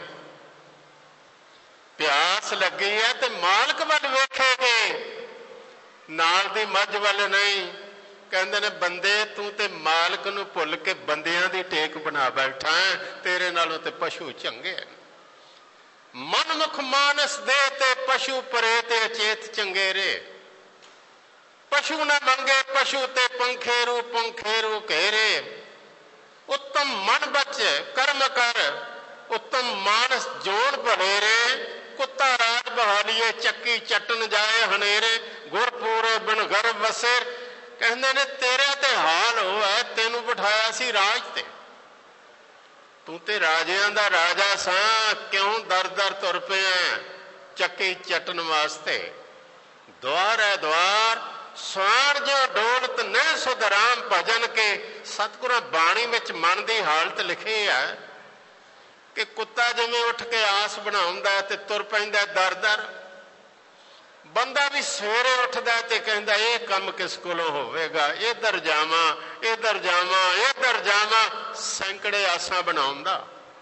प्यास लगी है तो मालिक वाल वेखेगी, नाल दी मझ वाल नहीं। कहंदे ने बंदे तू ते मालिक नूं भुल के बंदियां दी टेक बना बैठा है, तेरे नालों ते पशु चंगे। मनमुख मानस दे ते पशु परे ते अचेत चंगेरे। पशु न मंगे पशु ते पंखेरू, पंखेरू घेरे। उत्तम मन बच कर्म कर, उत्तम मानस जोड़ भलेरे। कुत्ता राज बहालिए चक्की चटन जाए हनेरे। गुर पूरे बिन गर्भ वसे। कहंदे ने तेरे ते हाल होया, तेनू बिठाया सी राज ते, तू ते राजियां दा राजा सा, क्यों दर दर तुर पिया चक्की चटन वास्ते। द्वार है द्वार स्वार जो डोलत न सुध राम भजन के। सतगुरु बाणी विच मन की हालत लिखी है कि कुत्ता जिवें उठ के आस बनाउंदा ते तुर पैंदा दर दर, बंदा भी सवेरे उठदा ते कहंदा ये काम किस कोलों होवेगा, इधर जावां इधर जावां इधर जावां। सैकड़े आसां बनाउंदा,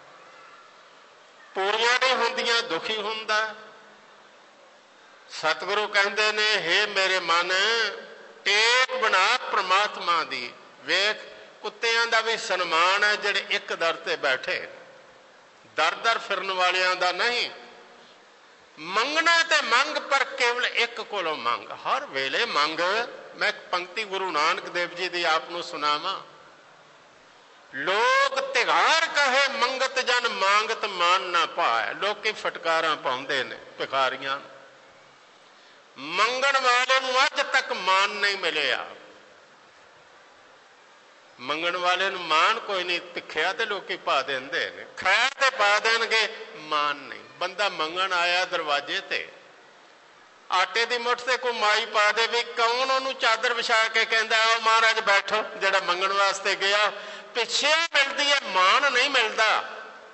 पूरियां नहीं हुंदियां, दुखी हुंदा। सतगुरु कहंदे ने हे मेरे मन टेक बना परमात्मा दी। वेख कुत्तियां दा भी सन्मान है जिहड़े एक दर ते बैठे, दर दर फिरन वालियां दा नहीं। मंगना ते मंग पर केवल एक कोलों मंग, हर वेले मंग। मैं पंक्ति गुरु नानक देव जी दी आप नूं सुनावां। ਲੋਕ ਤਿਹਾਰ ਕਹੇ ਮੰਗਤ ਜਨ ਮੰਗਤ ਮਾਨ ਨਾ ਪਾਏ। ਲੋਕੀ ਫਟਕਾਰਾਂ ਪਾਉਂਦੇ ਨੇ ਭਿਖਾਰੀਆਂ ਨੂੰ, ਮੰਗਣ ਵਾਲੇ ਨੂੰ ਅੱਜ ਤੱਕ ਮਾਨ ਨਹੀਂ ਮਿਲਿਆ। ਮੰਗਣ ਵਾਲੇ ਨੂੰ ਮਾਨ ਕੋਈ ਨਹੀਂ, ਭਿੱਖਿਆ ਤੇ ਲੋਕੀ ਪਾ ਦਿੰਦੇ ਨੇ, ਖੈਰ ਤੇ ਪਾ ਦੇਣਗੇ, ਮਾਨ ਨਹੀਂ। ਬੰਦਾ ਮੰਗਣ ਆਇਆ ਦਰਵਾਜ਼ੇ ਤੇ, ਆਟੇ ਦੀ ਮੁੱਠ ਤੇ ਕੋਈ ਮਾਈ ਪਾ ਦੇ ਵੀ, ਕੌਣ ਉਹਨੂੰ ਚਾਦਰ ਵਿਛਾ ਕੇ ਕਹਿੰਦਾ ਆਓ ਮਹਾਰਾਜ ਬੈਠੋ, ਜਿਹੜਾ ਮੰਗਣ ਵਾਸਤੇ ਗਿਆ। ਪਿੱਛੇ ਮਿਲਦੀ ਹੈ, ਮਾਨ ਨਹੀਂ ਮਿਲਦਾ।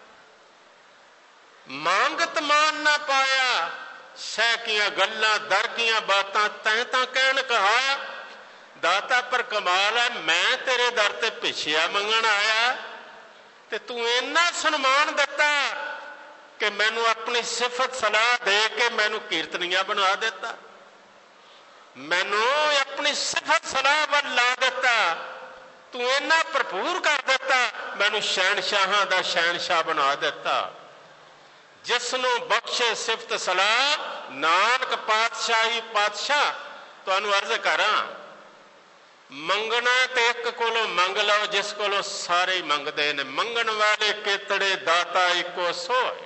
ਮੰਗਤ ਮਾਨ ਨਾ ਪਾਇਆ, ਸਹਿ ਕੀਆਂ ਗੱਲਾਂ ਦਰ ਕੀਆਂ ਬਾਤਾਂ ਤੈਂ ਤਾਂ ਕਹਿਣ ਕਹਾਇਆ। ਦਾਤਾ ਪਰ ਕਮਾਲ ਹੈ, ਮੈਂ ਤੇਰੇ ਦਰ ਤੇ ਭਿੱਛਿਆ ਮੰਗਣ ਆਇਆ ਤੇ ਤੂੰ ਇੰਨਾ ਸਨਮਾਨ ਦਿੱਤਾ ਕਿ ਮੈਨੂੰ ਆਪਣੀ ਸਿਫਤ ਸਲਾਹ ਦੇ ਕੇ ਮੈਨੂੰ ਕੀਰਤਨੀਆ ਬਣਾ ਦਿੱਤਾ, ਮੈਨੂੰ ਆਪਣੀ ਸਿਫਤ ਸਲਾਹ ਵੱਲ ਲਾ ਦਿੱਤਾ, ਤੂੰ ਇੰਨਾ ਭਰਪੂਰ ਕਰ ਦਿੱਤਾ, ਮੈਨੂੰ ਸ਼ਹਿਨਸ਼ਾਹਾਂ ਦਾ ਸ਼ਹਿਨਸ਼ਾਹ ਬਣਾ ਦਿੱਤਾ। ਜਿਸ ਨੂੰ ਬਖਸ਼ੇ ਸਿਫਤ ਸਲਾਹ ਨਾਨਕ ਪਾਤਸ਼ਾਹੀ ਪਾਤਸ਼ਾਹ। ਤੁਹਾਨੂੰ ਅਰਜ਼ ਕਰਾਂ, ਮੰਗਣਾ ਤੇ ਇੱਕ ਕੋਲੋਂ ਮੰਗ ਲਓ ਜਿਸ ਕੋਲੋਂ ਸਾਰੇ ਮੰਗਦੇ ਨੇ। ਮੰਗਣ ਵਾਲੇ ਕੇਤੜੇ ਦਾਤਾ ਇੱਕੋ ਸੋਏ।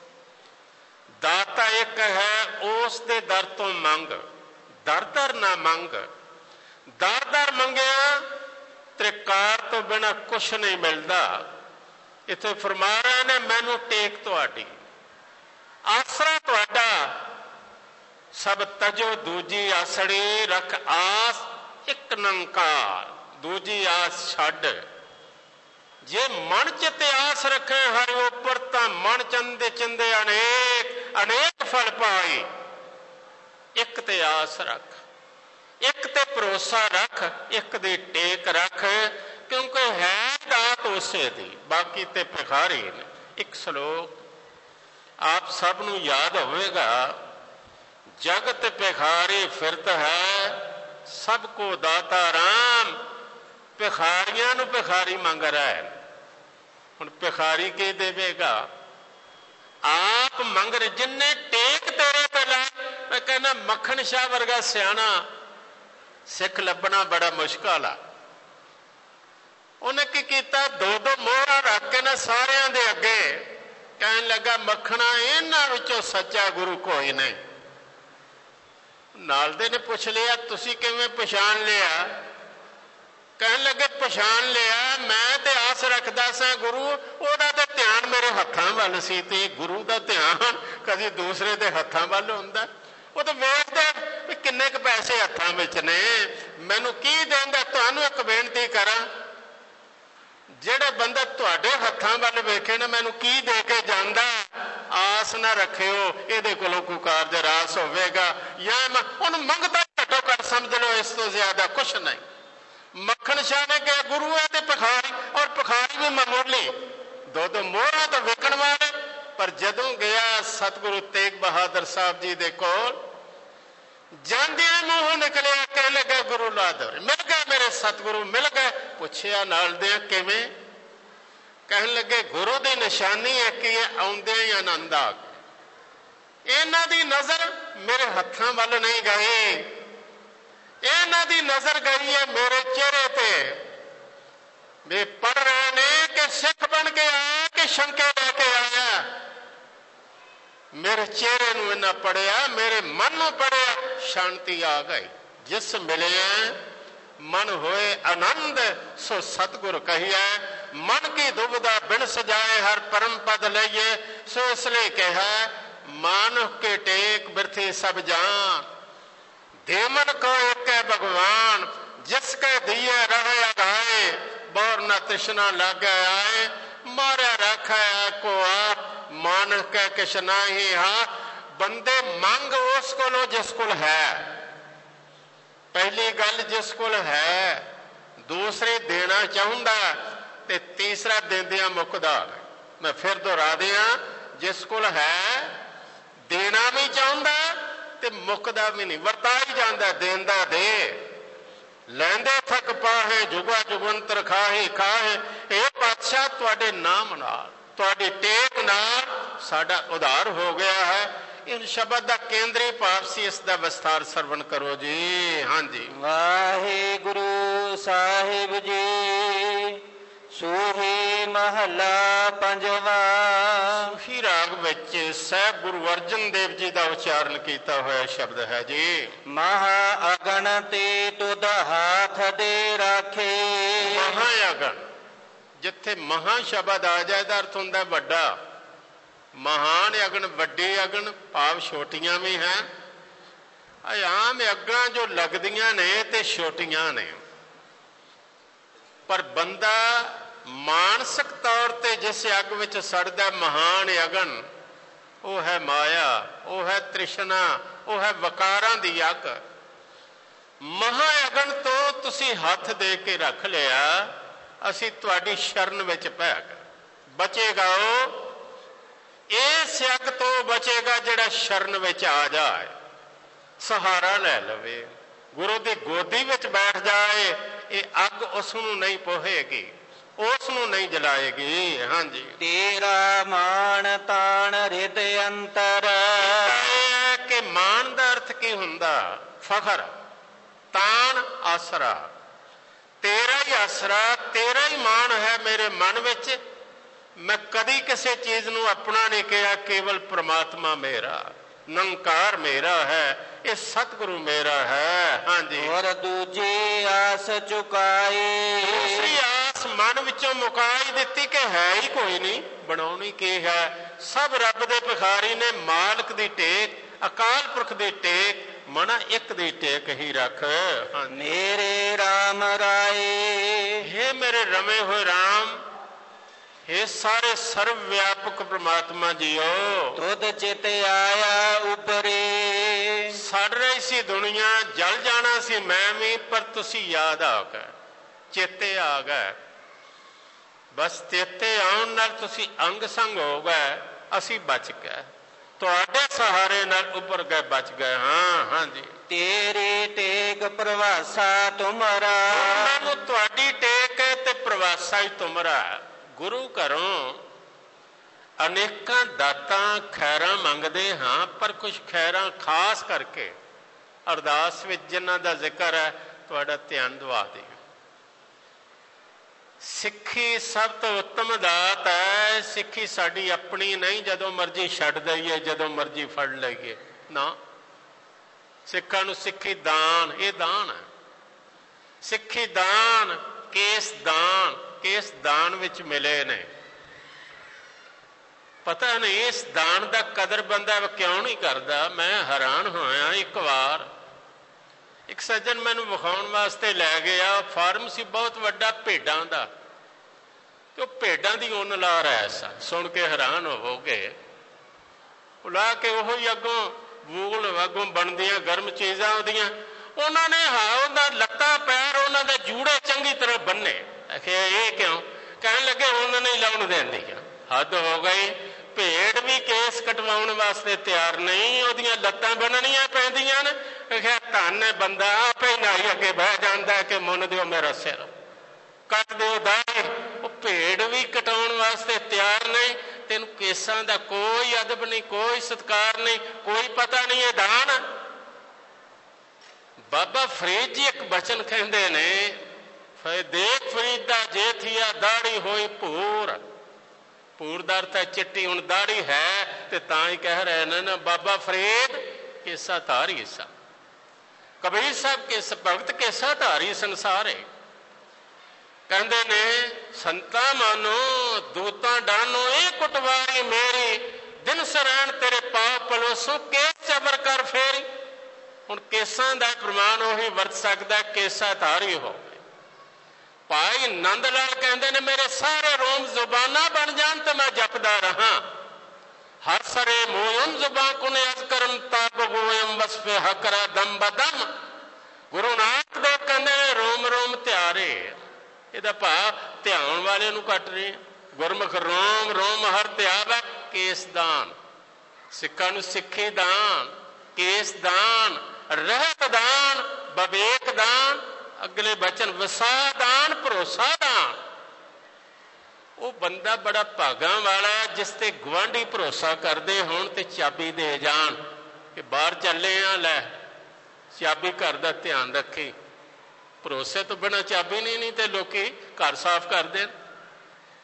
ਦਾਤਾ ਇੱਕ ਹੈ, ਉਸ ਦੇ ਦਰ ਤੋਂ ਮੰਗ, ਦਰ ਦਰ ਨਾ ਮੰਗ। ਦਰ ਦਰ ਮੰਗਿਆ ਤ੍ਰਿਕਾਰ ਤੋਂ ਬਿਨਾਂ ਕੁਛ ਨਹੀਂ ਮਿਲਦਾ। ਇੱਥੇ ਫਰਮਾ ਰਹੇ ਨੇ, ਮੈਨੂੰ ਟੇਕ ਤੁਹਾਡੀ, ਆਸਰਾ ਤੁਹਾਡਾ, ਸਭ ਤਜੋ ਦੂਜੀ ਆਸੜੀ, ਰੱਖ ਆਸ ਇੱਕ ਨੰਕਾਰ, ਦੂਜੀ ਆਸ ਛੱਡ। ਜੇ ਮਨ ਚ ਤੇ ਆਸ ਰੱਖੇ ਹਰਿ ਉੱਪਰ ਤਾਂ ਮਨ ਚੰਦੇ ਚੰਦੇ ਅਨੇਕ ਅਨੇਕ ਫਲ ਪਾਈ। ਇੱਕ ਤੇ ਆਸ ਰੱਖ, ਇੱਕ ਤੇ ਭਰੋਸਾ ਰੱਖ, ਇੱਕ ਦੀ ਟੇਕ ਰੱਖ, ਕਿਉਂਕਿ ਹੈ ਦਾਤ ਉਸੇ ਦੀ, ਬਾਕੀ ਤੇ ਭਿਖਾਰੀ ਨੇ। ਇੱਕ ਸ਼ਲੋਕ ਆਪ ਸਭ ਨੂੰ ਯਾਦ ਹੋਵੇਗਾ, ਜਗਤ ਭਿਖਾਰੀ ਫਿਰਤ ਹੈ ਸਭ ਕੋ ਦਾਤਾ ਰਾਮ। ਭਿਖਾਰੀਆਂ ਨੂੰ ਭਿਖਾਰੀ ਮੰਗ ਰਿਹਾ ਹੈ। ਹੁਣ ਭਿਖਾਰੀ ਕੀ ਦੇਵੇਗਾ? ਆਪ ਮੰਗ ਰਹੇ। ਜਿੰਨੇ ਟੇਕ ਤੇਰੇ ਤੇ ਲਾ, ਮੈਂ ਕਹਿੰਦਾ ਮੱਖਣ ਸ਼ਾਹ ਵਰਗਾ ਸਿਆਣਾ ਸਿੱਖ ਲੱਭਣਾ ਬੜਾ ਮੁਸ਼ਕਲ ਆ। ਉਹਨੇ ਕੀ ਕੀਤਾ, ਦੋ ਦੋ ਮੋਹਰਾਂ ਰੱਖ ਕੇ ਨਾ ਸਾਰਿਆਂ ਦੇ ਅੱਗੇ ਕਹਿਣ ਲੱਗਾ, ਮੱਖਣਾ ਇਹਨਾਂ ਵਿੱਚੋਂ ਸੱਚਾ ਗੁਰੂ ਕੋਈ ਨਹੀਂ। ਨਾਲ ਦੇ ਨੇ ਪੁੱਛ ਲਿਆ, ਤੁਸੀਂ ਕਿਵੇਂ ਪਛਾਣ ਲਿਆ? ਕਹਿਣ ਲੱਗੇ, ਪਛਾਣ ਲਿਆ, ਮੈਂ ਤੇ ਆਸ ਰੱਖਦਾ ਸਾਂ ਗੁਰੂ, ਉਹਦਾ ਤੇ ਧਿਆਨ ਮੇਰੇ ਹੱਥਾਂ ਵੱਲ ਸੀ ਤੇ ਗੁਰੂ ਦਾ ਧਿਆਨ ਕਦੀ ਦੂਸਰੇ ਦੇ ਹੱਥਾਂ ਵੱਲ ਹੁੰਦਾ। ਉਹ ਤਾਂ ਵੇਖਦਾ ਵੀ ਕਿੰਨੇ ਕੁ ਪੈਸੇ ਹੱਥਾਂ ਵਿੱਚ ਨੇ, ਮੈਨੂੰ ਕੀ ਦੇਂਦਾ। ਤੁਹਾਨੂੰ ਇੱਕ ਬੇਨਤੀ ਕਰਾਂ, ਜਿਹੜੇ ਬੰਦਾ ਤੁਹਾਡੇ ਹੱਥਾਂ ਵੱਲ ਵੇਖੇ ਨਾ, ਮੈਨੂੰ ਕੀ ਦੇ ਕੇ ਜਾਂਦਾ, ਆਸ ਨਾ ਰੱਖਿਓ ਇਹਦੇ ਕੋਲੋਂ ਕੋਈ ਕਾਰਜ ਰਾਸ ਹੋਵੇਗਾ। ਜਾਂ ਉਹਨੂੰ ਮੰਗਦਾ ਘੱਟੋ ਘੱਟ ਸਮਝ ਲਓ, ਇਸ ਤੋਂ ਜ਼ਿਆਦਾ ਕੁਛ ਨਹੀਂ। ਮੱਖਣ ਸ਼ਾਹ ਨੇ ਕਿਹਾ, ਗੁਰੂ ਹੈ ਤੇ ਭਿਖਾਰੀ, ਔਰ ਭਿਖਾਰੀ ਵੀ ਮਾਮੂਲੀ, ਦੋ ਦੋ ਮੋਹਰਾਂ ਤੋਂ ਵਿਕਣ ਵਾਲੇ। ਪਰ ਜਦੋਂ ਗਿਆ ਸਤਿਗੁਰੂ ਤੇਗ ਬਹਾਦਰ ਸਾਹਿਬ ਜੀ ਦੇ ਕੋਲ, ਜਾਂਦਿਆਂ ਮੂੰਹੋਂ ਨਿਕਲਿਆ, ਕਹਿਣ ਲੱਗਾ, ਗੁਰੂ ਲਾਦਰ ਮਿਲ ਗਏ, ਮੇਰੇ ਸਤਿਗੁਰੂ ਮਿਲ ਗਏ। ਪੁੱਛਿਆ ਨਾਲ ਦੇ ਕਿਵੇਂ? ਕਹਿਣ ਲੱਗੇ, ਗੁਰੂ ਦੀ ਨਿਸ਼ਾਨੀ ਇੱਕ ਹੀ ਹੈ, ਆਉਂਦੇ ਹੀ ਆਨੰਦ ਆ ਗਿਆ। ਇਹਨਾਂ ਦੀ ਨਜ਼ਰ ਮੇਰੇ ਹੱਥਾਂ ਵੱਲ ਨਹੀਂ ਗਈ, ਇਹਨਾਂ ਦੀ ਨਜ਼ਰ ਗਈ ਹੈ ਮੇਰੇ ਚਿਹਰੇ ਤੇ। ਵੇ ਪੜ ਰਹੇ ਨੇ ਕਿ ਸਿੱਖ ਬਣ ਕੇ ਆਇਆ ਕਿ ਸ਼ੰਕੇ ਲੈ ਕੇ ਆਇਆ। ਮੇਰੇ ਚਿਹਰੇ ਨੂੰ ਇਹਨਾਂ ਪੜਿਆ, ਮੇਰੇ ਮਨ ਨੂੰ ਪੜਿਆ, ਸ਼ਾਂਤੀ ਆ ਗਈ। ਜਿਸ ਮਿਲਿਆ ਮਨ ਹੋਏ ਆਨੰਦ, ਸੋ ਸਤਿਗੁਰ ਕਹੀਐ, ਮਨ ਕੀ ਦੁਬਿਧਾ ਬਿਨ ਸਜਾਏ ਹਰ ਪਰਮ ਪਦ ਲਈਏ। ਸੋ ਇਸ ਲਈ ਕਿਹਾ, ਮਾਨੁਖ ਕੇ ਟੇਕ ਬਿਰਥੀ ਸਭ ਜਾਨ, ਦੇਮਨ ਕੋ ਇੱਕ ਹੈ ਭਗਵਾਨ। ਜਿਸ ਕੇ ਦੀਏ ਰਹੇ ਅਗਾਏ, ਬੌਰ ਨਾ ਤ੍ਰਿਸ਼ਨਾ ਲਾਗੇ ਆਏ। ਮਾਰਿਆ ਰੱਖਿਆ ਕੋ ਆਪ, ਮਾਨੁਖ ਕੇ ਕਿਛ ਨਾਹੀ ਹਾਂ। ਬੰਦੇ ਮੰਗ ਉਸ ਕੋਲੋਂ ਜਿਸ ਕੋਲ ਹੈ। ਪਹਿਲੀ ਗੱਲ ਜਿਸ ਕੋਲ ਹੈ, ਦੂਸਰੀ ਦੇਣਾ ਚਾਹੁੰਦਾ ਤੇ ਤੀਸਰਾ ਦਿੰਦਿਆਂ ਮੁੱਕਦਾ। ਮੈਂ ਫਿਰ ਦੁਹਰਾ ਦਿਆਂ, ਜਿਸ ਕੋਲ ਹੈ ਦੇਣਾ ਵੀ ਚਾਹੁੰਦਾ ਤੇ ਮੁੱਕਦਾ ਵੀ ਨਹੀਂ, ਵਰਤਾ ਹੀ ਜਾਂਦਾ। ਦੇਂਦਾ ਦੇ, ਲੈਂਦੇ ਥੱਕ ਪਾਹੇ, ਜੁਗਾ ਜੁਗੰਤਰ ਖਾਹੇ ਖਾਹੇ। ਇਹ ਪਾਤਸ਼ਾਹ ਤੁਹਾਡੇ ਨਾਮ ਨਾਲ, ਤੁਹਾਡੀ ਟੇਕ ਨਾਲ ਸਾਡਾ ਉਧਾਰ ਹੋ ਗਿਆ ਹੈ। ਇਸ ਸ਼ਬਦ ਦਾ ਕੇਂਦਰੀ ਭਾਵ ਸੀ, ਇਸ ਦਾ ਵਿਸਥਾਰ ਸਰਵਣ ਕਰੋ ਜੀ। ਹਾਂਜੀ, ਵਾਹਿਗੁਰੂ ਸਾਹਿਬ ਜੀ। ਸੋਹੇ ਮਹੱਲਾ ਪੰਜਵਾ। ਸੂਫੀ ਰਾਗ ਵਿੱਚ ਸਾਹਿਬ ਗੁਰੂ ਅਰਜਨ ਦੇਵ ਜੀ ਦਾ ਉਚਾਰਨ ਕੀਤਾ ਹੋਇਆ ਸ਼ਬਦ ਹੈ ਜੀ। ਮਹਾ ਅਗਣ ਤੇ ਤੁਧ ਹਾਥ ਦੇ ਰਾਖੇ। ਮਹਾ ਅਗਣ, ਜਿੱਥੇ ਮਹਾ ਸ਼ਬਦ ਆ ਜਾਏ ਦਾ ਅਰਥ ਹੁੰਦਾ ਵੱਡਾ। ਮਹਾਨ ਅਗਣ, ਵੱਡੀ ਅਗਣ ਭਾਵ ਛੋਟੀਆਂ ਵੀ ਹੈ। ਆਮ ਅੱਗਾਂ ਜੋ ਲੱਗਦੀਆਂ ਨੇ ਤੇ ਛੋਟੀਆਂ ਨੇ, ਪਰ ਬੰਦਾ ਮਾਨਸਿਕ ਤੌਰ ਤੇ ਜਿਸ ਅੱਗ ਵਿੱਚ ਸੜਦਾ ਮਹਾਨ ਅਗਨ, ਉਹ ਹੈ ਮਾਇਆ, ਉਹ ਹੈ ਤ੍ਰਿਸ਼ਨਾ, ਉਹ ਹੈ ਵਕਾਰਾਂ ਦੀ ਅੱਗ। ਮਹਾ ਅਗਨ ਤੋਂ ਤੁਸੀਂ ਹੱਥ ਦੇ ਕੇ ਰੱਖ ਲਿਆ, ਅਸੀਂ ਤੁਹਾਡੀ ਸ਼ਰਨ ਵਿੱਚ ਪੈ ਗਏ। ਬਚੇਗਾ ਉਹ, ਇਸ ਅੱਗ ਤੋਂ ਬਚੇਗਾ ਜਿਹੜਾ ਸ਼ਰਨ ਵਿੱਚ ਆ ਜਾਏ, ਸਹਾਰਾ ਲੈ ਲਵੇ, ਗੁਰੂ ਦੀ ਗੋਦੀ ਵਿੱਚ ਬੈਠ ਜਾਏ। ਇਹ ਅੱਗ ਉਸ ਨੂੰ ਨਹੀਂ ਪੋਹੇਗੀ, ਉਸ ਨੂੰ ਨਹੀਂ ਜਲਾਏਗੀ। ਹਾਂਜੀ, ਤੇਰਾ ਮਾਣ ਤਾਣ ਰਿਦ ਅੰਤਰ। ਕਿ ਮਾਣ ਦਾ ਅਰਥ ਕੀ ਹੁੰਦਾ? ਫਖਰ। ਤਾਣ ਆਸਰਾ, ਤੇਰਾ ਹੀ ਆਸਰਾ, ਤੇਰਾ ਹੀ ਮਾਣ ਹੈ ਮੇਰੇ ਮਨ ਵਿੱਚ। ਮੈਂ ਕਦੀ ਕਿਸੇ ਚੀਜ਼ ਨੂੰ ਆਪਣਾ ਨਹੀਂ ਕਿਹਾ, ਕੇਵਲ ਪ੍ਰਮਾਤਮਾ ਮੇਰਾ, ਨਿਰੰਕਾਰ ਮੇਰਾ ਹੈ, ਇਹ ਸਤਿਗੁਰੂ ਮੇਰਾ ਹੈ। ਹਾਂਜੀ, ਔਰ ਦੂਜੀ ਆਸ ਚੁਕਾਈ। ਦੂਸਰੀ ਆਸ ਮਨ ਵਿੱਚੋਂ ਮੁਕਾਈ ਦਿੱਤੀ ਕਿ ਹੈ ਹੀ ਕੋਈ ਨਹੀਂ, ਬਣਾਉਣੀ ਕੀ ਹੈ। ਸਭ ਰੱਬ ਦੇ ਭਿਖਾਰੀ ਨੇ, ਮਾਲਕ ਦੀ ਟੇਕ, ਅਕਾਲ ਪੁਰਖ ਦੀ ਟੇਕ, ਮਨਾ ਇੱਕ ਦੀ ਟੇਕ ਹੀ ਰੱਖ। ਮੇਰੇ ਰਾਮ ਰਾਏ। ਹੇ ਮੇਰੇ ਰਮੇ ਹੋਏ ਰਾਮ, हे ਸਾਰੇ ਸਰਵ ਵਿਆਪਕ ਪ੍ਰਮਾਤਮਾ ਜੀਓ, ਤੁਧ ਚਿਤ ਆਇਆ ਉਪਰੇ। ਸੜ ਰਹੀ ਸੀ ਦੁਨੀਆ, ਜਲ ਜਾਣਾ ਸੀ ਮੈਂ ਵੀ, ਪਰ ਤੁਸੀਂ ਯਾਦ ਆ ਗਏ, ਚੇਤੇ ਆ ਗਏ। ਬਸ ਚੇਤੇ ਆਉਣ ਨਾਲ ਤੁਸੀਂ ਅੰਗ ਸੰਗ ਹੋ ਗਏ, ਅਸੀਂ ਬਚ ਗਏ, ਤੁਹਾਡੇ ਸਹਾਰੇ ਨਾਲ ਉੱਪਰ ਗਏ, ਬਚ ਗਏ। ਹਾਂ ਹਾਂਜੀ, ਤੇਰੀ ਟੇਕ ਪ੍ਰਵਾਸਾ ਤੁਮਰਾ। ਮੈਨੂੰ ਤੁਹਾਡੀ ਟੇਕ ਹੈ ਤੇ ਪ੍ਰਵਾਸਾ ਹੀ ਤੁਮਰਾ। ਗੁਰੂ ਘਰੋਂ ਅਨੇਕਾਂ ਦਾਤਾਂ ਖੈਰਾਂ ਮੰਗਦੇ ਹਾਂ, ਪਰ ਕੁਝ ਖੈਰਾਂ ਖਾਸ ਕਰਕੇ ਅਰਦਾਸ ਵਿੱਚ ਜਿਨ੍ਹਾਂ ਦਾ ਜ਼ਿਕਰ ਹੈ, ਤੁਹਾਡਾ ਧਿਆਨ ਦਵਾ ਦੇ। ਸਿੱਖੀ ਸਭ ਤੋਂ ਉੱਤਮ ਦਾਤ ਹੈ। ਸਿੱਖੀ ਸਾਡੀ ਆਪਣੀ ਨਹੀਂ, ਜਦੋਂ ਮਰਜ਼ੀ ਛੱਡ ਦਈਏ, ਜਦੋਂ ਮਰਜ਼ੀ ਫੜ ਲਈਏ, ਨਾ। ਸਿੱਖਾਂ ਨੂੰ ਸਿੱਖੀ ਦਾਨ, ਇਹ ਦਾਨ ਹੈ। ਸਿੱਖੀ ਦਾਨ, ਕੇਸ ਦਾਨ, ਕੇਸ ਦਾਨ ਵਿੱਚ ਮਿਲੇ ਨੇ। ਪਤਾ ਨਹੀਂ ਇਸ ਦਾਨ ਦਾ ਕਦਰ ਬੰਦਾ ਕਿਉਂ ਨਹੀਂ ਕਰਦਾ। ਮੈਂ ਹੈਰਾਨ ਹੋਇਆ, ਇੱਕ ਵਾਰ ਇੱਕ ਸੱਜਣ ਮੈਨੂੰ ਵਿਖਾਉਣ ਵਾਸਤੇ ਲੈ ਗਿਆ। ਫਾਰਮ ਸੀ ਬਹੁਤ ਵੱਡਾ ਭੇਡਾਂ ਦਾ, ਤੇ ਉਹ ਭੇਡਾਂ ਦੀ ਉੱਨ ਲਾ ਰਿਹਾ ਸੀ। ਸੁਣ ਕੇ ਹੈਰਾਨ ਹੋਵੋਗੇ। ਉਹ ਲਾ ਕੇ ਉਹੋ ਹੀ ਅੱਗੋਂ ਬੂਲ ਅੱਗੋਂ ਬਣਦੀਆਂ ਗਰਮ ਚੀਜ਼ਾਂ ਉਹਦੀਆਂ, ਉਹਨਾਂ ਨੇ ਹਾਂ ਉਹਦਾ ਲੱਤਾਂ ਪੈਰ ਉਹਨਾਂ ਦੇ ਜੂੜੇ ਚੰਗੀ ਤਰ੍ਹਾਂ ਬੰਨੇ। ਆਖਿਆ ਇਹ ਕਿਉਂ? ਕਹਿਣ ਲੱਗੇ ਉਹਨਾਂ ਨੇ ਲਾਉਣ ਦਿੰਦੀਆਂ। ਹੱਦ ਹੋ ਗਈ, ਭੇਡ ਵੀ ਕੇਸ ਕਟਵਾਉਣ ਵਾਸਤੇ ਤਿਆਰ ਨਹੀਂ, ਉਹਦੀਆਂ ਲੱਤਾਂ ਬੰਨਣੀਆਂ ਪੈਂਦੀਆਂ ਨੇ। ਆਖਿਆ ਧੰਨ ਹੈ ਬੰਦਾ, ਆਪੇ ਨਾਈ ਅੱਗੇ ਬਹਿ ਜਾਂਦਾ ਕਿ ਮੁੰਨ ਦਿਓ ਮੇਰਾ ਸਿਰ, ਕੱਟ ਦਿਓ ਦਾੜ੍ਹੀ। ਉਹ ਭੇਡ ਵੀ ਕਟਾਉਣ ਵਾਸਤੇ ਤਿਆਰ ਨਹੀਂ। ਤੈਨੂੰ ਕੇਸਾਂ ਦਾ ਕੋਈ ਅਦਬ ਨਹੀਂ, ਕੋਈ ਸਤਿਕਾਰ ਨਹੀਂ, ਕੋਈ ਪਤਾ ਨਹੀਂ। ਇਹ ਦਾਨ। ਬਾਬਾ ਫਰੀਦ ਜੀ ਇੱਕ ਬਚਨ ਕਹਿੰਦੇ ਨੇ, ਦੇਖ ਫਰੀਦਾ ਜੇ ਥੀਆ ਦਾੜੀ ਹੋਈ ਭੂਰ। ਭੂਰ ਦਾ ਅਰਥ ਹੈ ਚਿੱਟੀ। ਹੁਣ ਦਾੜੀ ਹੈ ਤੇ ਤਾਂ ਹੀ ਕਹਿ ਰਹੇ ਨੇ ਨਾ ਬਾਬਾ ਫਰੀਦ ਕੇਸਾ ਧਾਰੀ ਸਾ। ਕਬੀਰ ਸਾਹਿਬ ਕੇ ਭਗਤ ਕੇਸਾ ਧਾਰੀ ਸੰਸਾਰੇ। ਕਹਿੰਦੇ ਨੇ ਸੰਤਾਂ ਮਾਨੋ ਦੂਤਾਂ ਡਾਨੋ, ਇਹ ਕੁਟਵਾਰੀ ਮੇਰੀ, ਦਿਨ ਸਰੈਣ ਤੇਰੇ ਪਾਪ ਪਲੋਸੋ, ਕੇਸ ਚਬਰ ਕਰ ਫੇਰੀ। ਹੁਣ ਕੇਸਾਂ ਦਾ ਪ੍ਰਮਾਣ ਉਹੀ ਵਰਤ ਸਕਦਾ ਕੇਸਾ ਧਾਰੀ ਹੋ। ਭਾਈ ਨੰਦ ਲਾਲ ਕਹਿੰਦੇ ਨੇ ਮੇਰੇ ਸਾਰੇ ਰੋਮ ਜ਼ੁਬਾਨਾਂ ਬਣ ਜਾਣ ਤੇ ਮੈਂ ਜਪਦਾ ਰਹਾ। ਹਰ ਸਰੇ ਮੋਇਮ ਜ਼ੁਬਾਨ ਕੁਨੇ ਅਜ ਕਰਮ ਤਾਬ ਗੋਇਮ ਵਸਫੇ ਹਕਰਾ ਦਮ ਬਦਮ। ਗੁਰੂ ਨਾਨਕ ਦੇਵ ਕਹਿੰਦੇ ਨੇ ਰੋਮ ਰੋਮ ਧਿਆਰੇ। ਇਹਦਾ ਭਾਵ ਧਿਆਉਣ ਵਾਲੇ ਨੂੰ ਕੱਟ ਰਹੇ। ਗੁਰਮੁਖ ਰੋਮ ਰੋਮ ਹਰ ਧਿਆਵਾ। ਕੇਸ ਦਾਨ, ਸਿੱਖਾਂ ਨੂੰ ਸਿੱਖੀ ਦਾਨ, ਕੇਸ ਦਾਨ, ਰਹਿਤ ਦਾਨ, ਵਿਵੇਕ ਦਾਨ, ਅਗਲੇ ਬਚਨ ਵਸਾ ਦਾਨ, ਭਰੋਸਾ ਦਾਨ। ਉਹ ਬੰਦਾ ਬੜਾ ਭਾਗਾਂ ਵਾਲਾ ਜਿਸ ਤੇ ਗੁਆਂਢੀ ਭਰੋਸਾ ਕਰਦੇ ਹੋਣ ਤੇ ਚਾਬੀ ਦੇ ਜਾਣ ਕਿ ਬਾਹਰ ਚੱਲੇ ਆ, ਲੈ ਚਾਬੀ ਘਰ ਦਾ ਧਿਆਨ ਰੱਖੀ। ਭਰੋਸੇ ਤੋਂ ਬਿਨਾਂ ਚਾਬੀ ਨਹੀਂ, ਨਹੀਂ ਤੇ ਲੋਕੀ ਘਰ ਸਾਫ਼ ਕਰ ਦੇਣ।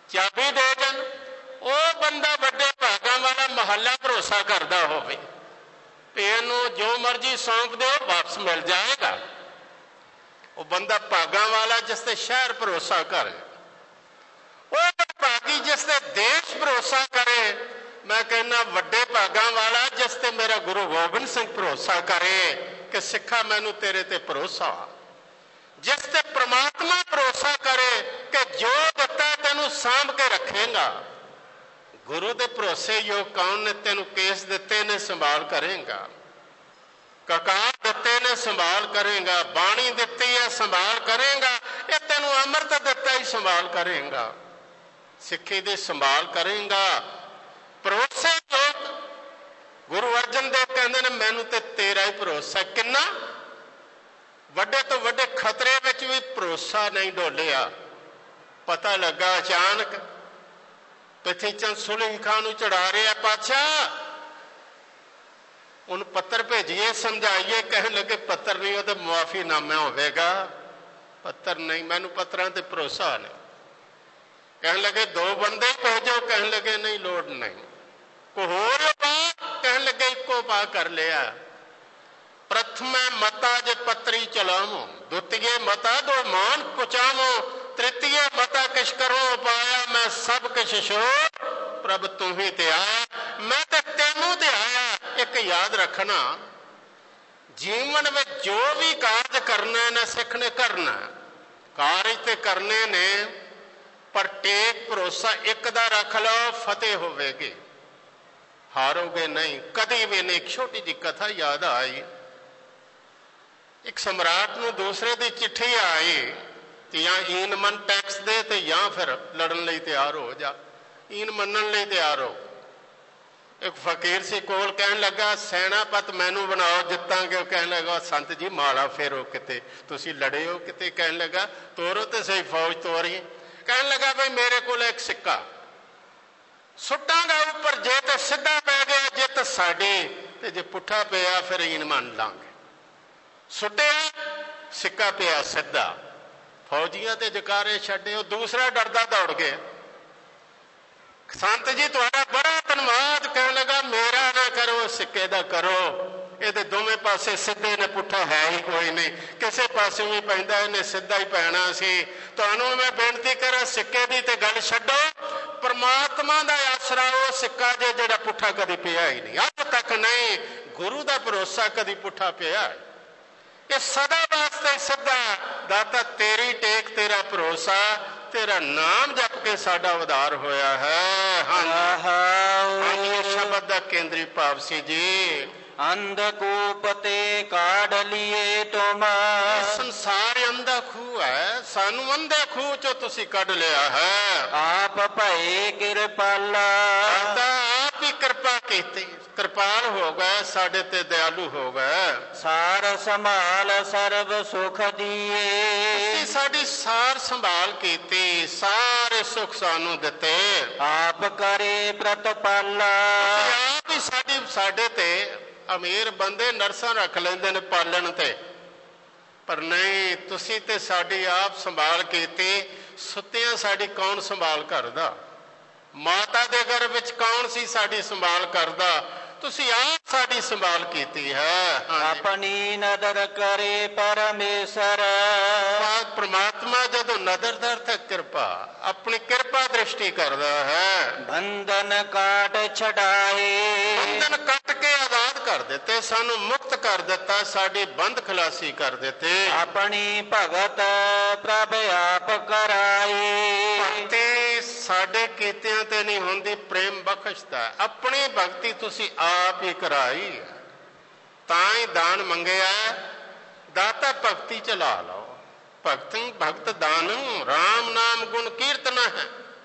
ਚਾਬੀ ਦੇ ਦੇਣ, ਉਹ ਬੰਦਾ ਵੱਡੇ ਭਾਗਾਂ ਵਾਲਾ ਮਹੱਲਾ ਭਰੋਸਾ ਕਰਦਾ ਹੋਵੇ ਵੀ ਇਹਨੂੰ ਜੋ ਮਰਜ਼ੀ ਸੌਂਪ ਦਿਓ ਵਾਪਸ ਮਿਲ ਜਾਏਗਾ। ਉਹ ਬੰਦਾ ਭਾਗਾਂ ਵਾਲਾ ਜਿਸ ਤੇ ਸ਼ਹਿਰ ਭਰੋਸਾ ਕਰੇ, ਉਹ ਭਾਗੀ ਜਿਸ ਤੇ ਦੇਸ਼ ਭਰੋਸਾ ਕਰੇ। ਮੈਂ ਕਹਿੰਦਾ ਵੱਡੇ ਭਾਗਾਂ ਵਾਲਾ ਜਿਸ ਤੇ ਮੇਰਾ ਗੁਰੂ ਗੋਬਿੰਦ ਸਿੰਘ ਭਰੋਸਾ ਕਰੇ ਕਿ ਸਿੱਖਾ ਮੈਨੂੰ ਤੇਰੇ ਤੇ ਭਰੋਸਾ। ਜਿਸ ਤੇ ਪ੍ਰਮਾਤਮਾ ਭਰੋਸਾ ਕਰੇ ਕਿ ਜੋ ਦਿੱਤਾ ਤੈਨੂੰ ਸਾਂਭ ਕੇ ਰੱਖੇਗਾ। ਗੁਰੂ ਦੇ ਭਰੋਸੇ ਯੋਗ ਕੌਣ ਨੇ? ਤੈਨੂੰ ਕੇਸ ਦਿੱਤੇ ਨੇ ਸੰਭਾਲ ਕਰੇਗਾ, ਕਕਾਰ ਦਿੱਤੇ ਨੇ ਸੰਭਾਲ ਕਰੇਗਾ, ਬਾਣੀ ਦਿੱਤੀ ਹੈ ਸੰਭਾਲ ਕਰੇਗਾ, ਇਹ ਤੈਨੂੰ ਅੰਮ੍ਰਿਤ ਦਿੱਤਾ ਹੀ ਸੰਭਾਲ ਕਰੇਗਾ, ਸਿੱਖੀ ਦੀ ਸੰਭਾਲ ਕਰੇਗਾ। ਭਰੋਸੇ ਯੋਗ ਗੁਰੂ ਅਰਜਨ ਦੇਵ ਕਹਿੰਦੇ ਨੇ ਮੈਨੂੰ ਤੇ ਤੇਰਾ ਹੀ ਭਰੋਸਾ। ਕਿੰਨਾ ਵੱਡੇ ਤੋਂ ਵੱਡੇ ਖਤਰੇ ਵਿੱਚ ਵੀ ਭਰੋਸਾ ਨਹੀਂ ਡੋਲਿਆ। ਪਤਾ ਲੱਗਾ ਅਚਾਨਕ ਪ੍ਰਿਥੀ ਚੰਦ ਸੁਲੇਹੀ ਖਾਨ ਨੂੰ ਚੜਾ ਰਿਹਾ ਪਾਤਸ਼ਾਹ, ਉਹਨੂੰ ਪੱਤਰ ਭੇਜੀਏ ਸਮਝਾਈਏ। ਕਹਿਣ ਲੱਗੇ ਪੱਤਰ ਨਹੀਂ, ਉਹ ਤਾਂ ਮੁਆਫੀਨਾਮਾ ਹੋਵੇਗਾ। ਪੱਤਰ ਨਹੀਂ, ਮੈਨੂੰ ਪੱਤਰਾਂ ਤੇ ਭਰੋਸਾ ਨਹੀਂ। ਕਹਿਣ ਲੱਗੇ ਦੋ ਬੰਦੇ ਭੇਜੋ, ਕਹਿਣ ਲੱਗੇ ਨਹੀਂ ਲੋੜ ਨਹੀਂ। ਕੋਈ ਹੋਰ ਉਪਾਅ? ਕਹਿਣ ਲੱਗੇ ਇੱਕੋ ਉਪਾਅ ਕਰ ਲਿਆ। ਪ੍ਰਥਮੇ ਮਤਾ ਜੇ ਪੱਤਰੀ ਚਲਾਵੋ, ਦੁਤੀਏ ਮਤਾ ਦੋ ਮਾਨ ਪੁਚਾਵੋ, ਤ੍ਰਿਤੀਏ ਮਤਾ ਕਿਛ ਕਰੋ ਉਪਾਇਆ, ਮੈਂ ਸਭ ਕਿਛ ਛੋ ਪ੍ਰਭ ਤੂੰ ਹੀ ਤੇ ਆਇਆ। ਮੈਂ ਤੇ ਤੈਨੂੰ ਤੇ ਆਇਆ। ਇੱਕ ਯਾਦ ਰੱਖਣਾ, ਜੀਵਨ ਵਿੱਚ ਜੋ ਵੀ ਕਾਰਜ ਕਰਨਾ ਨਾ ਸਿੱਖ ਨੇ ਕਰਨਾ, ਕਾਰਜ ਤੇ ਕਰਨੇ ਨੇ, ਪਰ ਟੇਕ ਭਰੋਸਾ ਇੱਕ ਦਾ ਰੱਖ ਲਓ, ਫਤਿਹ ਹੋਵੇਗੀ, ਹਾਰੋਗੇ ਨਹੀਂ ਕਦੀ ਵੀ ਨਹੀਂ। ਇੱਕ ਛੋਟੀ ਜਿਹੀ ਕਥਾ ਯਾਦ ਆਈ। ਇੱਕ ਸਮਰਾਟ ਨੂੰ ਦੂਸਰੇ ਦੀ ਚਿੱਠੀ ਆਈ ਕਿ ਜਾਂ ਈਨ ਮੰਨ ਟੈਕਸ ਦੇ ਤੇ ਜਾਂ ਫਿਰ ਲੜਨ ਲਈ ਤਿਆਰ ਹੋ ਜਾ। ਈਨ ਮੰਨਣ ਲਈ ਤਿਆਰ ਹੋ। ਇੱਕ ਫਕੀਰ ਸੀ ਕੋਲ, ਕਹਿਣ ਲੱਗਾ ਸੈਨਾਪਤ ਮੈਨੂੰ ਬਣਾਓ ਜਿੱਤਾਂਗੇ। ਉਹ ਕਹਿਣ ਲੱਗਾ ਸੰਤ ਜੀ ਮਾਲਾ ਫੇਰੋ ਕਿਤੇ, ਤੁਸੀਂ ਲੜੇ ਹੋ ਕਿਤੇ। ਕਹਿਣ ਲੱਗਾ ਤੋਰੋ ਤੇ ਸਹੀ ਫੌਜ ਤੋਰੀ। ਕਹਿਣ ਲੱਗਾ ਬਈ ਮੇਰੇ ਕੋਲ ਇੱਕ ਸਿੱਕਾ ਸੁੱਟਾਂਗਾ ਉੱਪਰ, ਜੇ ਤੇ ਸਿੱਧਾ ਪੈ ਗਿਆ ਜਿੱਤ ਸਾਡੀ, ਤੇ ਜੇ ਪੁੱਠਾ ਪਿਆ ਫਿਰ ਈਨ ਮੰਨ ਲਾਂਗੇ। ਸੁੱਟਿਆ, ਸਿੱਕਾ ਪਿਆ ਸਿੱਧਾ। ਫੌਜੀਆਂ ਤੇ ਜਕਾਰੇ ਛੱਡੇ। ਉਹ ਦੂਸਰਾ ਡਰਦਾ ਦੌੜ ਗਿਆ। ਸੰਤ ਜੀ ਤੁਹਾਡਾ ਬੜਾ ਧੰਨਵਾਦ। ਕਹਿਣ ਲੱਗਾ ਮੇਰਾ ਨਾ ਕਰੋ, ਸਿੱਕੇ ਦਾ ਕਰੋ। ਇਹਦੇ ਦੋਵੇਂ ਪਾਸੇ ਸਿੱਧੇ ਨੇ, ਪੁੱਠਾ ਹੈ ਹੀ ਕੋਈ ਨਹੀਂ। ਕਿਸੇ ਪਾਸੇ ਵੀ ਪੈਂਦਾ ਇਹਨੇ ਸਿੱਧਾ ਹੀ ਪੈਣਾ ਸੀ। ਤੁਹਾਨੂੰ ਮੈਂ ਬੇਨਤੀ ਕਰਾਂ ਸਿੱਕੇ ਦੀ ਤੇ ਗੱਲ ਛੱਡੋ, ਪਰਮਾਤਮਾ ਦਾ ਆਸਰਾ ਉਹ ਸਿੱਕਾ ਜੇ ਜਿਹੜਾ ਪੁੱਠਾ ਕਦੀ ਪਿਆ ਹੀ ਨਹੀਂ, ਅੱਜ ਤੱਕ ਨਹੀਂ। ਗੁਰੂ ਦਾ ਭਰੋਸਾ ਕਦੀ ਪੁੱਠਾ ਪਿਆ? ਇਹ ਸਦਾ ਵਾਸਤੇ ਸਿੱਧਾ। ਦਾਤਾ ਤੇਰੀ ਟੇਕ, ਤੇਰਾ ਭਰੋਸਾ, ਤੇਰਾ ਨਾਮ ਜਪ ਕੇ ਸਾਡਾ ਉਧਾਰ ਹੋਇਆ ਹੈ। ਹਾਂਜੀ, ਇਹ ਸ਼ਬਦ ਦਾ ਕੇਂਦਰੀ ਭਾਵ ਸੀ ਜੀ। ਅੰਧਕੂਪ ਤੇ ਕਾਢ ਲੀਏ ਤੁਮ, ਸੰਸਾਰ ਅੰਧਾ ਖੂਹ ਹੈ, ਸਾਨੂੰ ਅੰਧੇ ਖੂਹ ਚੋਂ ਤੁਸੀਂ ਕੱਢ ਲਿਆ ਹੈ। ਆਪ ਭਏ ਕਿਰਪਾਲਾ, ਆਪ ਹੀ ਕਿਰਪਾ ਕੀਤੀ, ਕਿਰਪਾਲ ਹੋ ਗਏ, ਸਾਡੇ ਤੇ ਦਿਆਲੂ ਹੋ ਗਏ। ਸਾਰ ਸੰਭਾਲ ਸਰਬ ਸੁਖ ਦੀਏ, ਸਾਡੀ ਸਾਰ ਸੰਭਾਲ ਕੀਤੀ, ਸਾਰੇ ਸੁੱਖ ਸਾਨੂੰ ਦਿੱਤੇ। ਆਪ ਕਰੇ ਪ੍ਰਤਪਾਲਾ, ਆਪ ਹੀ ਸਾਡੀ ਸਾਡੇ ਤੇ ਅਮੀਰ ਬੰਦੇ ਨਰਸਾਂ ਰੱਖ ਲੈਂਦੇ ਨੇ ਪਾਲਣ ਤੇ, ਪਰ ਨਹੀਂ ਤੁਸੀਂ ਤੇ ਸਾਡੀ ਆਪ ਸੰਭਾਲ ਕੀਤੀ। ਸੁੱਤਿਆਂ ਸਾਡੀ ਕੌਣ ਸੰਭਾਲ ਕਰਦਾ? ਮਾਤਾ ਦੇ ਘਰ ਵਿੱਚ ਕੌਣ ਸੀ ਸਾਡੀ ਸੰਭਾਲ ਕਰਦਾ? ਤੁਸੀਂ ਆਪ ਸਾਡੀ ਸੰਭਾਲ ਕੀਤੀ ਹੈ। ਆਪਣੀ ਨਦਰ ਕਰੇ ਪਰਮੇਸ਼ਰ, ਪ੍ਰਮਾਤਮਾ ਜਦੋਂ ਨਦਰ ਦਾ ਅਰਥ ਹੈ ਕਿਰਪਾ, ਆਪਣੀ ਕਿਰਪਾ ਦ੍ਰਿਸ਼ਟੀ ਕਰਦਾ ਹੈ। ਬੰਧਨ ਕਾਟ ਛਡਾਏ, ਬੰਧਨ ਕੱਟ ਕੇ ਆਜ਼ਾਦ ਕਰ ਦਿੱਤੇ, ਸਾਨੂੰ ਮੁਕਤ ਕਰ ਦਿੱਤਾ, ਸਾਡੀ ਬੰਦ ਖਲਾਸੀ ਕਰ ਦਿੱਤੇ। ਆਪਣੀ ਭਗਤ ਪ੍ਰਭ ਆਪ ਕਰਾਏ, ਭਗਤੀ ਸਾਡੇ ਕੀਤਿਆਂ ਤੇ ਨਹੀਂ ਹੁੰਦੀ, ਪ੍ਰੇਮ ਬਖਸ਼ਦਾ। ਆਪਣੀ ਭਗਤੀ ਤੁਸੀਂ ਆਪ ਹੀ ਕਰਾਈ, ਤਾਂ ਹੀ ਦਾਨ ਮੰਗਿਆ। ਦਾਤਾ ਭਗਤੀ ਚਲਾ ਲਓ। ਭਗਤੀ ਭਗਤ ਦਾਨ ਰਾਮ ਨਾਮ ਗੁਣ ਕੀਰਤਨ ਹੈ।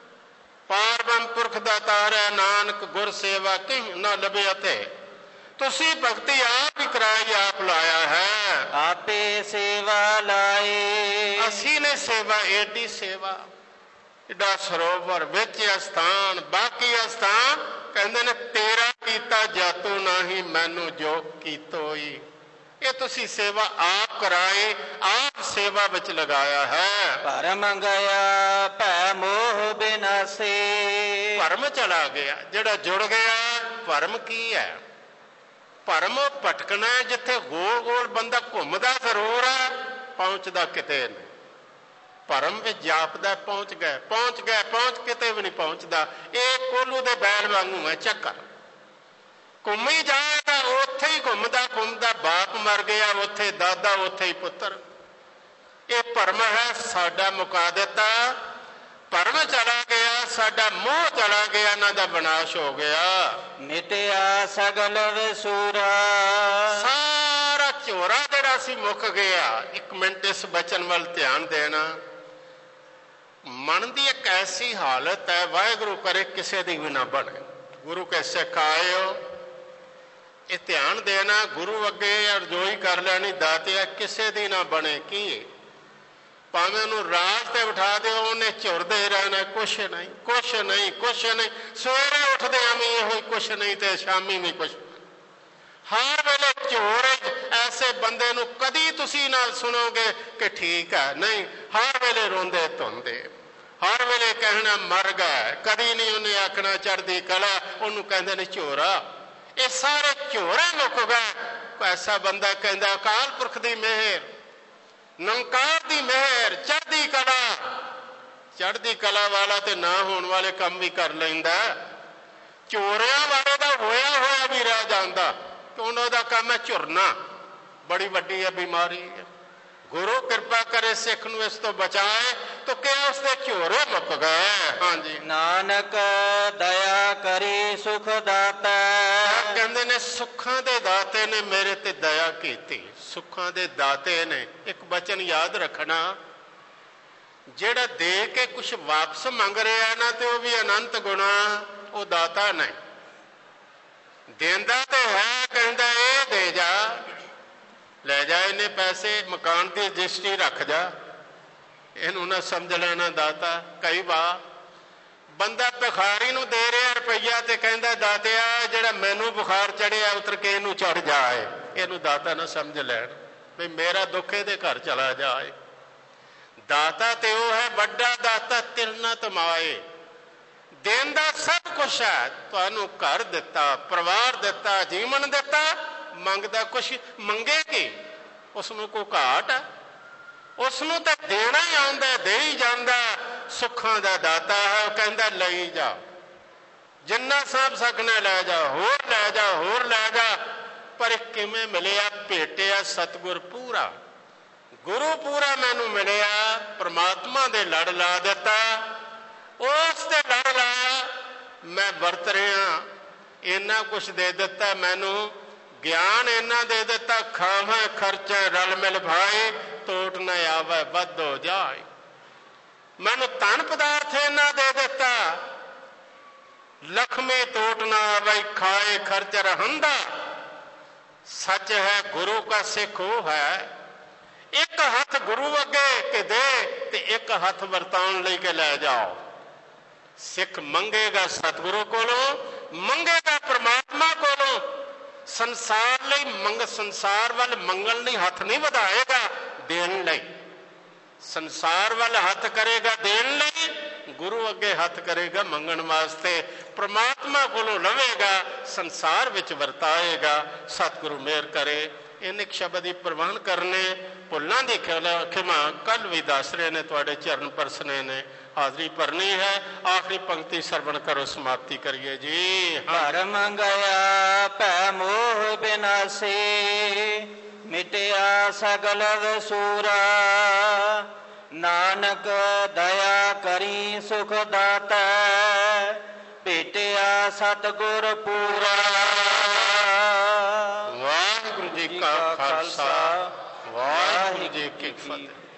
ਪਾਰ ਬ੍ਰਹਮ ਪੁਰਖ ਦਾ ਤਾਰਿਆ ਨਾਨਕ, ਗੁਰ ਸੇਵਾ ਕਿਹ ਨਾ ਲੱਭਿਆ ਤੇ। ਤੁਸੀਂ ਭਗਤੀ ਆਪ ਹੀ ਕਰਾਈ, ਆਪ ਲਾਇਆ ਹੈ। ਆਪੇ ਸੇਵਾ ਲਾਏ, ਅਸੀਂ ਨੇ ਸੇਵਾ, ਏਡੀ ਸੇਵਾ, ਏਡਾ ਸਰੋਵਰ ਵਿੱਚ ਅਸਥਾਨ, ਬਾਕੀ ਅਸਥਾਨ ਕਹਿੰਦੇ ਨੇ ਤੇਰਾ ਕੀਤਾ ਜਾਤੂ ਨਹੀਂ, ਮੈਨੂੰ ਜੋ ਕੀਤੋਈ। ਇਹ ਤੁਸੀਂ ਸੇਵਾ ਆਪ ਕਰਾਏ, ਆਪ ਸੇਵਾ ਵਿੱਚ ਲਗਾਇਆ ਹੈ। ਪਰ ਮੰਗਿਆ ਭੈ ਮੋਹ ਬਿਨ ਬਿਨਾਸੇ। ਭਰਮ ਚਲਾ ਗਿਆ, ਜਿਹੜਾ ਜੁੜ ਗਿਆ। ਭਰਮ ਕੀ ਹੈ? ਭਰਮ ਭਟਕਣਾ ਜਿੱਥੇ ਗੋਲ ਗੋਲ ਬੰਦਾ ਘੁੰਮਦਾ ਜ਼ਰੂਰ ਹੈ, ਪਹੁੰਚਦਾ ਕਿਤੇ ਨਹੀਂ। ਭਰਮ ਵਿੱਚ ਜਾਪਦਾ ਪਹੁੰਚ ਗਏ ਪਹੁੰਚ ਗਏ ਪਹੁੰਚ ਕਿਤੇ ਵੀ ਨਹੀਂ ਪਹੁੰਚਦਾ। ਇਹ ਕੋਲੂ ਦੇ ਬੈਲ ਵਾਂਗੂ ਹੈ ਚੱਕਰ, ਘੁੰਮੀ ਜਾਏਗਾ, ਉੱਥੇ ਹੀ ਘੁੰਮਦਾ ਘੁੰਮਦਾ ਬਾਪ ਮਰ ਗਿਆ, ਉੱਥੇ ਦਾਦਾ, ਉੱਥੇ ਹੀ ਪੁੱਤਰ। ਇਹ ਭਰਮ ਹੈ, ਸਾਡਾ ਮੁਕਾ ਦਿੱਤਾ। ਭਰਮ ਚਲਾ ਗਿਆ, ਸਾਡਾ ਮੋਹ ਚਲਾ ਗਿਆ, ਇਹਨਾਂ ਦਾ ਵਿਨਾਸ਼ ਹੋ ਗਿਆ। ਮਿਟਿਆ ਸਗਲ ਵਿਸੂਰਾ। ਸਾਰਾ ਝੋਰਾ ਜਿਹੜਾ ਸੀ ਮੁੱਕ ਗਿਆ। ਇੱਕ ਮਿੰਟ ਇਸ ਬਚਨ ਵੱਲ ਧਿਆਨ ਦੇਣਾ। ਮਨ ਦੀ ਇੱਕ ਐਸੀ ਹਾਲਤ ਹੈ, ਵਾਹਿਗੁਰੂ ਕਰੇ ਕਿਸੇ ਦੀ ਵੀ ਨਾ ਬਣੇ। ਗੁਰੂ ਕੇ ਸਿੱਖ ਆਏ ਹੋ, ਇਹ ਧਿਆਨ ਦੇਣਾ। ਗੁਰੂ ਅੱਗੇ ਅਰਜ਼ੋਈ ਕਰ ਲੈਣੀ, ਦਾਤਿਆ ਕਿਸੇ ਦੀ ਨਾ ਬਣੇ। ਕੀ ਭਾਵੇਂ ਉਹਨੂੰ ਰਾਜ ਤੇ ਬਿਠਾ ਦਿਓ, ਉਹਨੇ ਝੁਰਦੇ ਰਹਿਣਾ, ਕੁਛ ਨਹੀਂ ਕੁਛ ਨਹੀਂ ਕੁਛ ਨਹੀਂ। ਸਵੇਰੇ ਉੱਠਦੇ ਵੀ ਇਹੋ ਕੁਛ ਨਹੀਂ ਤੇ ਸ਼ਾਮੀ ਵੀ ਕੁਛ। ਹਰ ਵੇਲੇ ਝੋਰ। ਐਸੇ ਬੰਦੇ ਨੂੰ ਕਦੀ ਤੁਸੀਂ ਨਾ ਸੁਣੋਗੇ ਕਿ ਠੀਕ ਹੈ, ਨਹੀਂ। ਹਰ ਵੇਲੇ ਰੋਂਦੇ ਧੁੰਦੇ, ਹਰ ਵੇਲੇ ਕਹਿਣਾ ਮਰ ਗਿਆ। ਕਦੀ ਨਹੀਂ ਉਹਨੇ ਆਖਣਾ ਚੜ੍ਹਦੀ ਕਲਾ, ਉਹਨੂੰ ਕਹਿੰਦੇ ਨੇ ਝੋਰਾ। ਇਹ ਸਾਰੇ ਝੋਰਾ ਮੁੱਕ ਗਏ। ਐਸਾ ਬੰਦਾ ਕਹਿੰਦਾ ਅਕਾਲ ਪੁਰਖ ਦੀ ਮਿਹਰ, ਨਿਰੰਕਾਰ ਦੀ ਮਿਹਰ, ਚੜ੍ਹਦੀ ਕਲਾ। ਚੜ੍ਹਦੀ ਕਲਾ ਵਾਲਾ ਤੇ ਨਾ ਹੋਣ ਵਾਲੇ ਕੰਮ ਵੀ ਕਰ ਲੈਂਦਾ। ਚੋਰਿਆਂ ਵਾਲੇ ਦਾ ਹੋਇਆ ਹੋਇਆ ਵੀ ਰਹਿ ਜਾਂਦਾ, ਕਿ ਉਹਨਾਂ ਦਾ ਕੰਮ ਹੈ ਝੁਰਨਾ। ਬੜੀ ਵੱਡੀ ਹੈ ਬਿਮਾਰੀ ਹੈ। ਗੁਰੂ ਕਿਰਪਾ ਕਰੇ ਸਿੱਖ ਨੂੰ ਇਸ ਤੋਂ ਬਚਾਏ, ਤਾਂ ਕਿ ਉਸਦੇ ਝੋਰੇ ਮੁੱਕ ਗਏ। ਹਾਂਜੀ, ਨਾਨਕ ਦਇਆ ਕਰੀ ਸੁਖ ਦਾਤਾ। ਕਹਿੰਦੇ ਨੇ ਸੁੱਖਾਂ ਦੇ ਦਾਤੇ ਨੇ ਮੇਰੇ ਤੇ ਦਇਆ ਕੀਤੀ। ਸੁੱਖਾਂ ਦੇ ਦਾਤੇ ਨੇ। ਇੱਕ ਬਚਨ ਯਾਦ ਰੱਖਣਾ, ਜਿਹੜਾ ਦੇ ਕੇ ਕੁਛ ਵਾਪਸ ਮੰਗ ਰਿਹਾ ਨਾ, ਤੇ ਉਹ ਵੀ ਅਨੰਤ ਗੁਣਾ, ਉਹ ਦਾਤਾ ਨਹੀਂ। ਦੇਂਦਾ ਤੇ ਹੈ, ਕਹਿੰਦਾ ਇਹ ਦੇ ਜਾ, ਲੈ ਜਾ ਇਹਨੇ ਪੈਸੇ, ਮਕਾਨ ਦੀ ਰਜਿਸਟਰੀ ਰੱਖ ਜਾ। ਇਹਨੂੰ ਨਾ ਸਮਝ ਲੈਣਾ ਦਾਤਾ। ਕਈ ਵਾਰ ਬੰਦਾ ਭਿਖਾਰੀ ਨੂੰ ਦੇ ਰਿਹਾ ਰੁਪਈਆ ਤੇ ਕਹਿੰਦਾ ਦਾਤਿਆ ਜਿਹੜਾ ਮੈਨੂੰ ਬੁਖਾਰ ਚੜਿਆ ਉਤਰ ਕੇ ਇਹਨੂੰ ਚੜ ਜਾਏ। ਇਹਨੂੰ ਦਾਤਾ ਨਾ ਸਮਝ ਲੈਣ ਵੀ ਮੇਰਾ ਦੁੱਖ ਇਹਦੇ ਘਰ ਚਲਾ ਜਾਏ। ਦਾਤਾ ਤੇ ਉਹ ਹੈ ਵੱਡਾ ਦਾਤਾ, ਤਿਲ ਨਾ ਤਮਾਏ। ਦੇਣ ਦਾ ਸਭ ਕੁਛ ਹੈ। ਤੁਹਾਨੂੰ ਘਰ ਦਿੱਤਾ, ਪਰਿਵਾਰ ਦਿੱਤਾ, ਜੀਵਨ ਦਿੱਤਾ। ਮੰਗਦਾ ਕੁਛ, ਮੰਗੇ ਕੀ? ਉਸਨੂੰ ਕੋਈ ਘਾਟ ਹੈ? ਉਸਨੂੰ ਤਾਂ ਦੇਣਾ ਹੀ ਆਉਂਦਾ, ਦੇ ਹੀ ਜਾਂਦਾ। ਸੁੱਖਾਂ ਦਾ ਦਾਤਾ ਹੈ। ਉਹ ਕਹਿੰਦਾ ਲਈ ਜਾ, ਜਿੰਨਾ ਸਾਂਭ ਸਕਣਾ ਲੈ ਜਾ, ਹੋਰ ਲੈ ਜਾ, ਹੋਰ ਲੈ ਜਾ। ਪਰ ਕਿਵੇਂ ਮਿਲਿਆ? ਭੇਟਿਆ ਸਤਿਗੁਰ ਪੂਰਾ, ਗੁਰੂ ਪੂਰਾ ਮੈਨੂੰ ਮਿਲਿਆ। ਪ੍ਰਮਾਤਮਾ ਦੇ ਲੜ ਲਾ ਦਿੱਤਾ, ਉਸ ਤੇ ਲੜ ਲਾਇਆ। ਮੈਂ ਵਰਤ ਰਿਹਾ, ਇੰਨਾ ਕੁਛ ਦੇ ਦਿੱਤਾ ਮੈਨੂੰ। ਗਿਆਨ ਇੰਨਾ ਦੇ ਦਿੱਤਾ, ਖਾਵਾਂ ਖਰਚੇ ਰਲ ਮਿਲ ਭਾਏ, ਟੋਟ ਨਾ ਆਵੇ ਵੱਧ ਹੋ ਜਾਏ। ਮੈਨੂੰ ਧਨ ਪਦਾਰਥ ਇੰਨਾ ਦੇ ਦਿੱਤਾ, ਲਖਮੇ ਟੋਟ ਨਾ ਆਵੇ, ਖਾਏ ਖਰਚ ਰਹੰਦਾ। ਸੱਚ ਹੈ ਗੁਰੂ ਕਾ ਸਿੱਖ ਉਹ ਹੈ, ਇੱਕ ਹੱਥ ਗੁਰੂ ਅੱਗੇ ਕਿ ਦੇ, ਤੇ ਇੱਕ ਹੱਥ ਵਰਤਾਉਣ ਲਈ ਕੇ ਲੈ ਜਾਓ। ਸਿੱਖ ਮੰਗੇਗਾ ਸਤਿਗੁਰੂ ਕੋਲੋਂ, ਮੰਗੇਗਾ ਪ੍ਰਮਾਤਮਾ ਕੋਲੋਂ। ਸੰਸਾਰ ਲਈ ਮੰਗ, ਸੰਸਾਰ ਵੱਲ ਮੰਗਣ ਲਈ ਹੱਥ ਨਹੀਂ ਵਧਾਏਗਾ, ਦੇਣ ਲਈ। ਸੰਸਾਰ ਵੱਲ ਹੱਥ ਕਰੇਗਾ ਦੇਣ ਲਈ, ਗੁਰੂ ਅੱਗੇ ਹੱਥ ਕਰੇਗਾ ਮੰਗਣ ਵਾਸਤੇ। ਪ੍ਰਮਾਤਮਾ ਕੋਲੋਂ ਲਵੇਗਾ, ਸੰਸਾਰ ਵਿੱਚ ਵਰਤਾਏਗਾ। ਸਤਿਗੁਰੂ ਮਿਹਰ ਕਰੇ। ਇਹਨੇ ਸ਼ਬਦ ਹੀ ਪ੍ਰਵਾਨ ਕਰਨੇ। ਭੁੱਲਾਂ ਦੀ ਖਿਮਾ ਕੱਲ ਵੀ ਦੱਸ ਰਹੇ ਨੇ, ਤੁਹਾਡੇ ਚਰਨ ਪਰਸਨੇ ਨੇ। ਹਾਜ਼ਰੀ ਭਰਨੀ ਹੈ। ਆਖਰੀ ਪੰਕਤੀ ਸਰਵਣ ਕਰੋ, ਸਮਾਪਤੀ ਕਰੀਏ ਜੀ। ਭਰਮ ਗਿਆ ਭੈ ਮੋਹ ਬਿਨਾਸੇ, ਮਿਟਿਆ ਸਗਲ ਵਿਸੂਰਾ। ਨਾਨਕ ਦਇਆ ਕਰੀ ਸੁਖ ਦਾਤਾ, ਭੇਟਿਆ ਸਤਿਗੁਰ ਪੂਰਾ। ਵਾਹਿਗੁਰੂ ਜੀ ਕਾ ਖਾਲਸਾ, ਵਾਹਿਗੁਰੂ ਜੀ ਕੀ ਫਤਿਹ।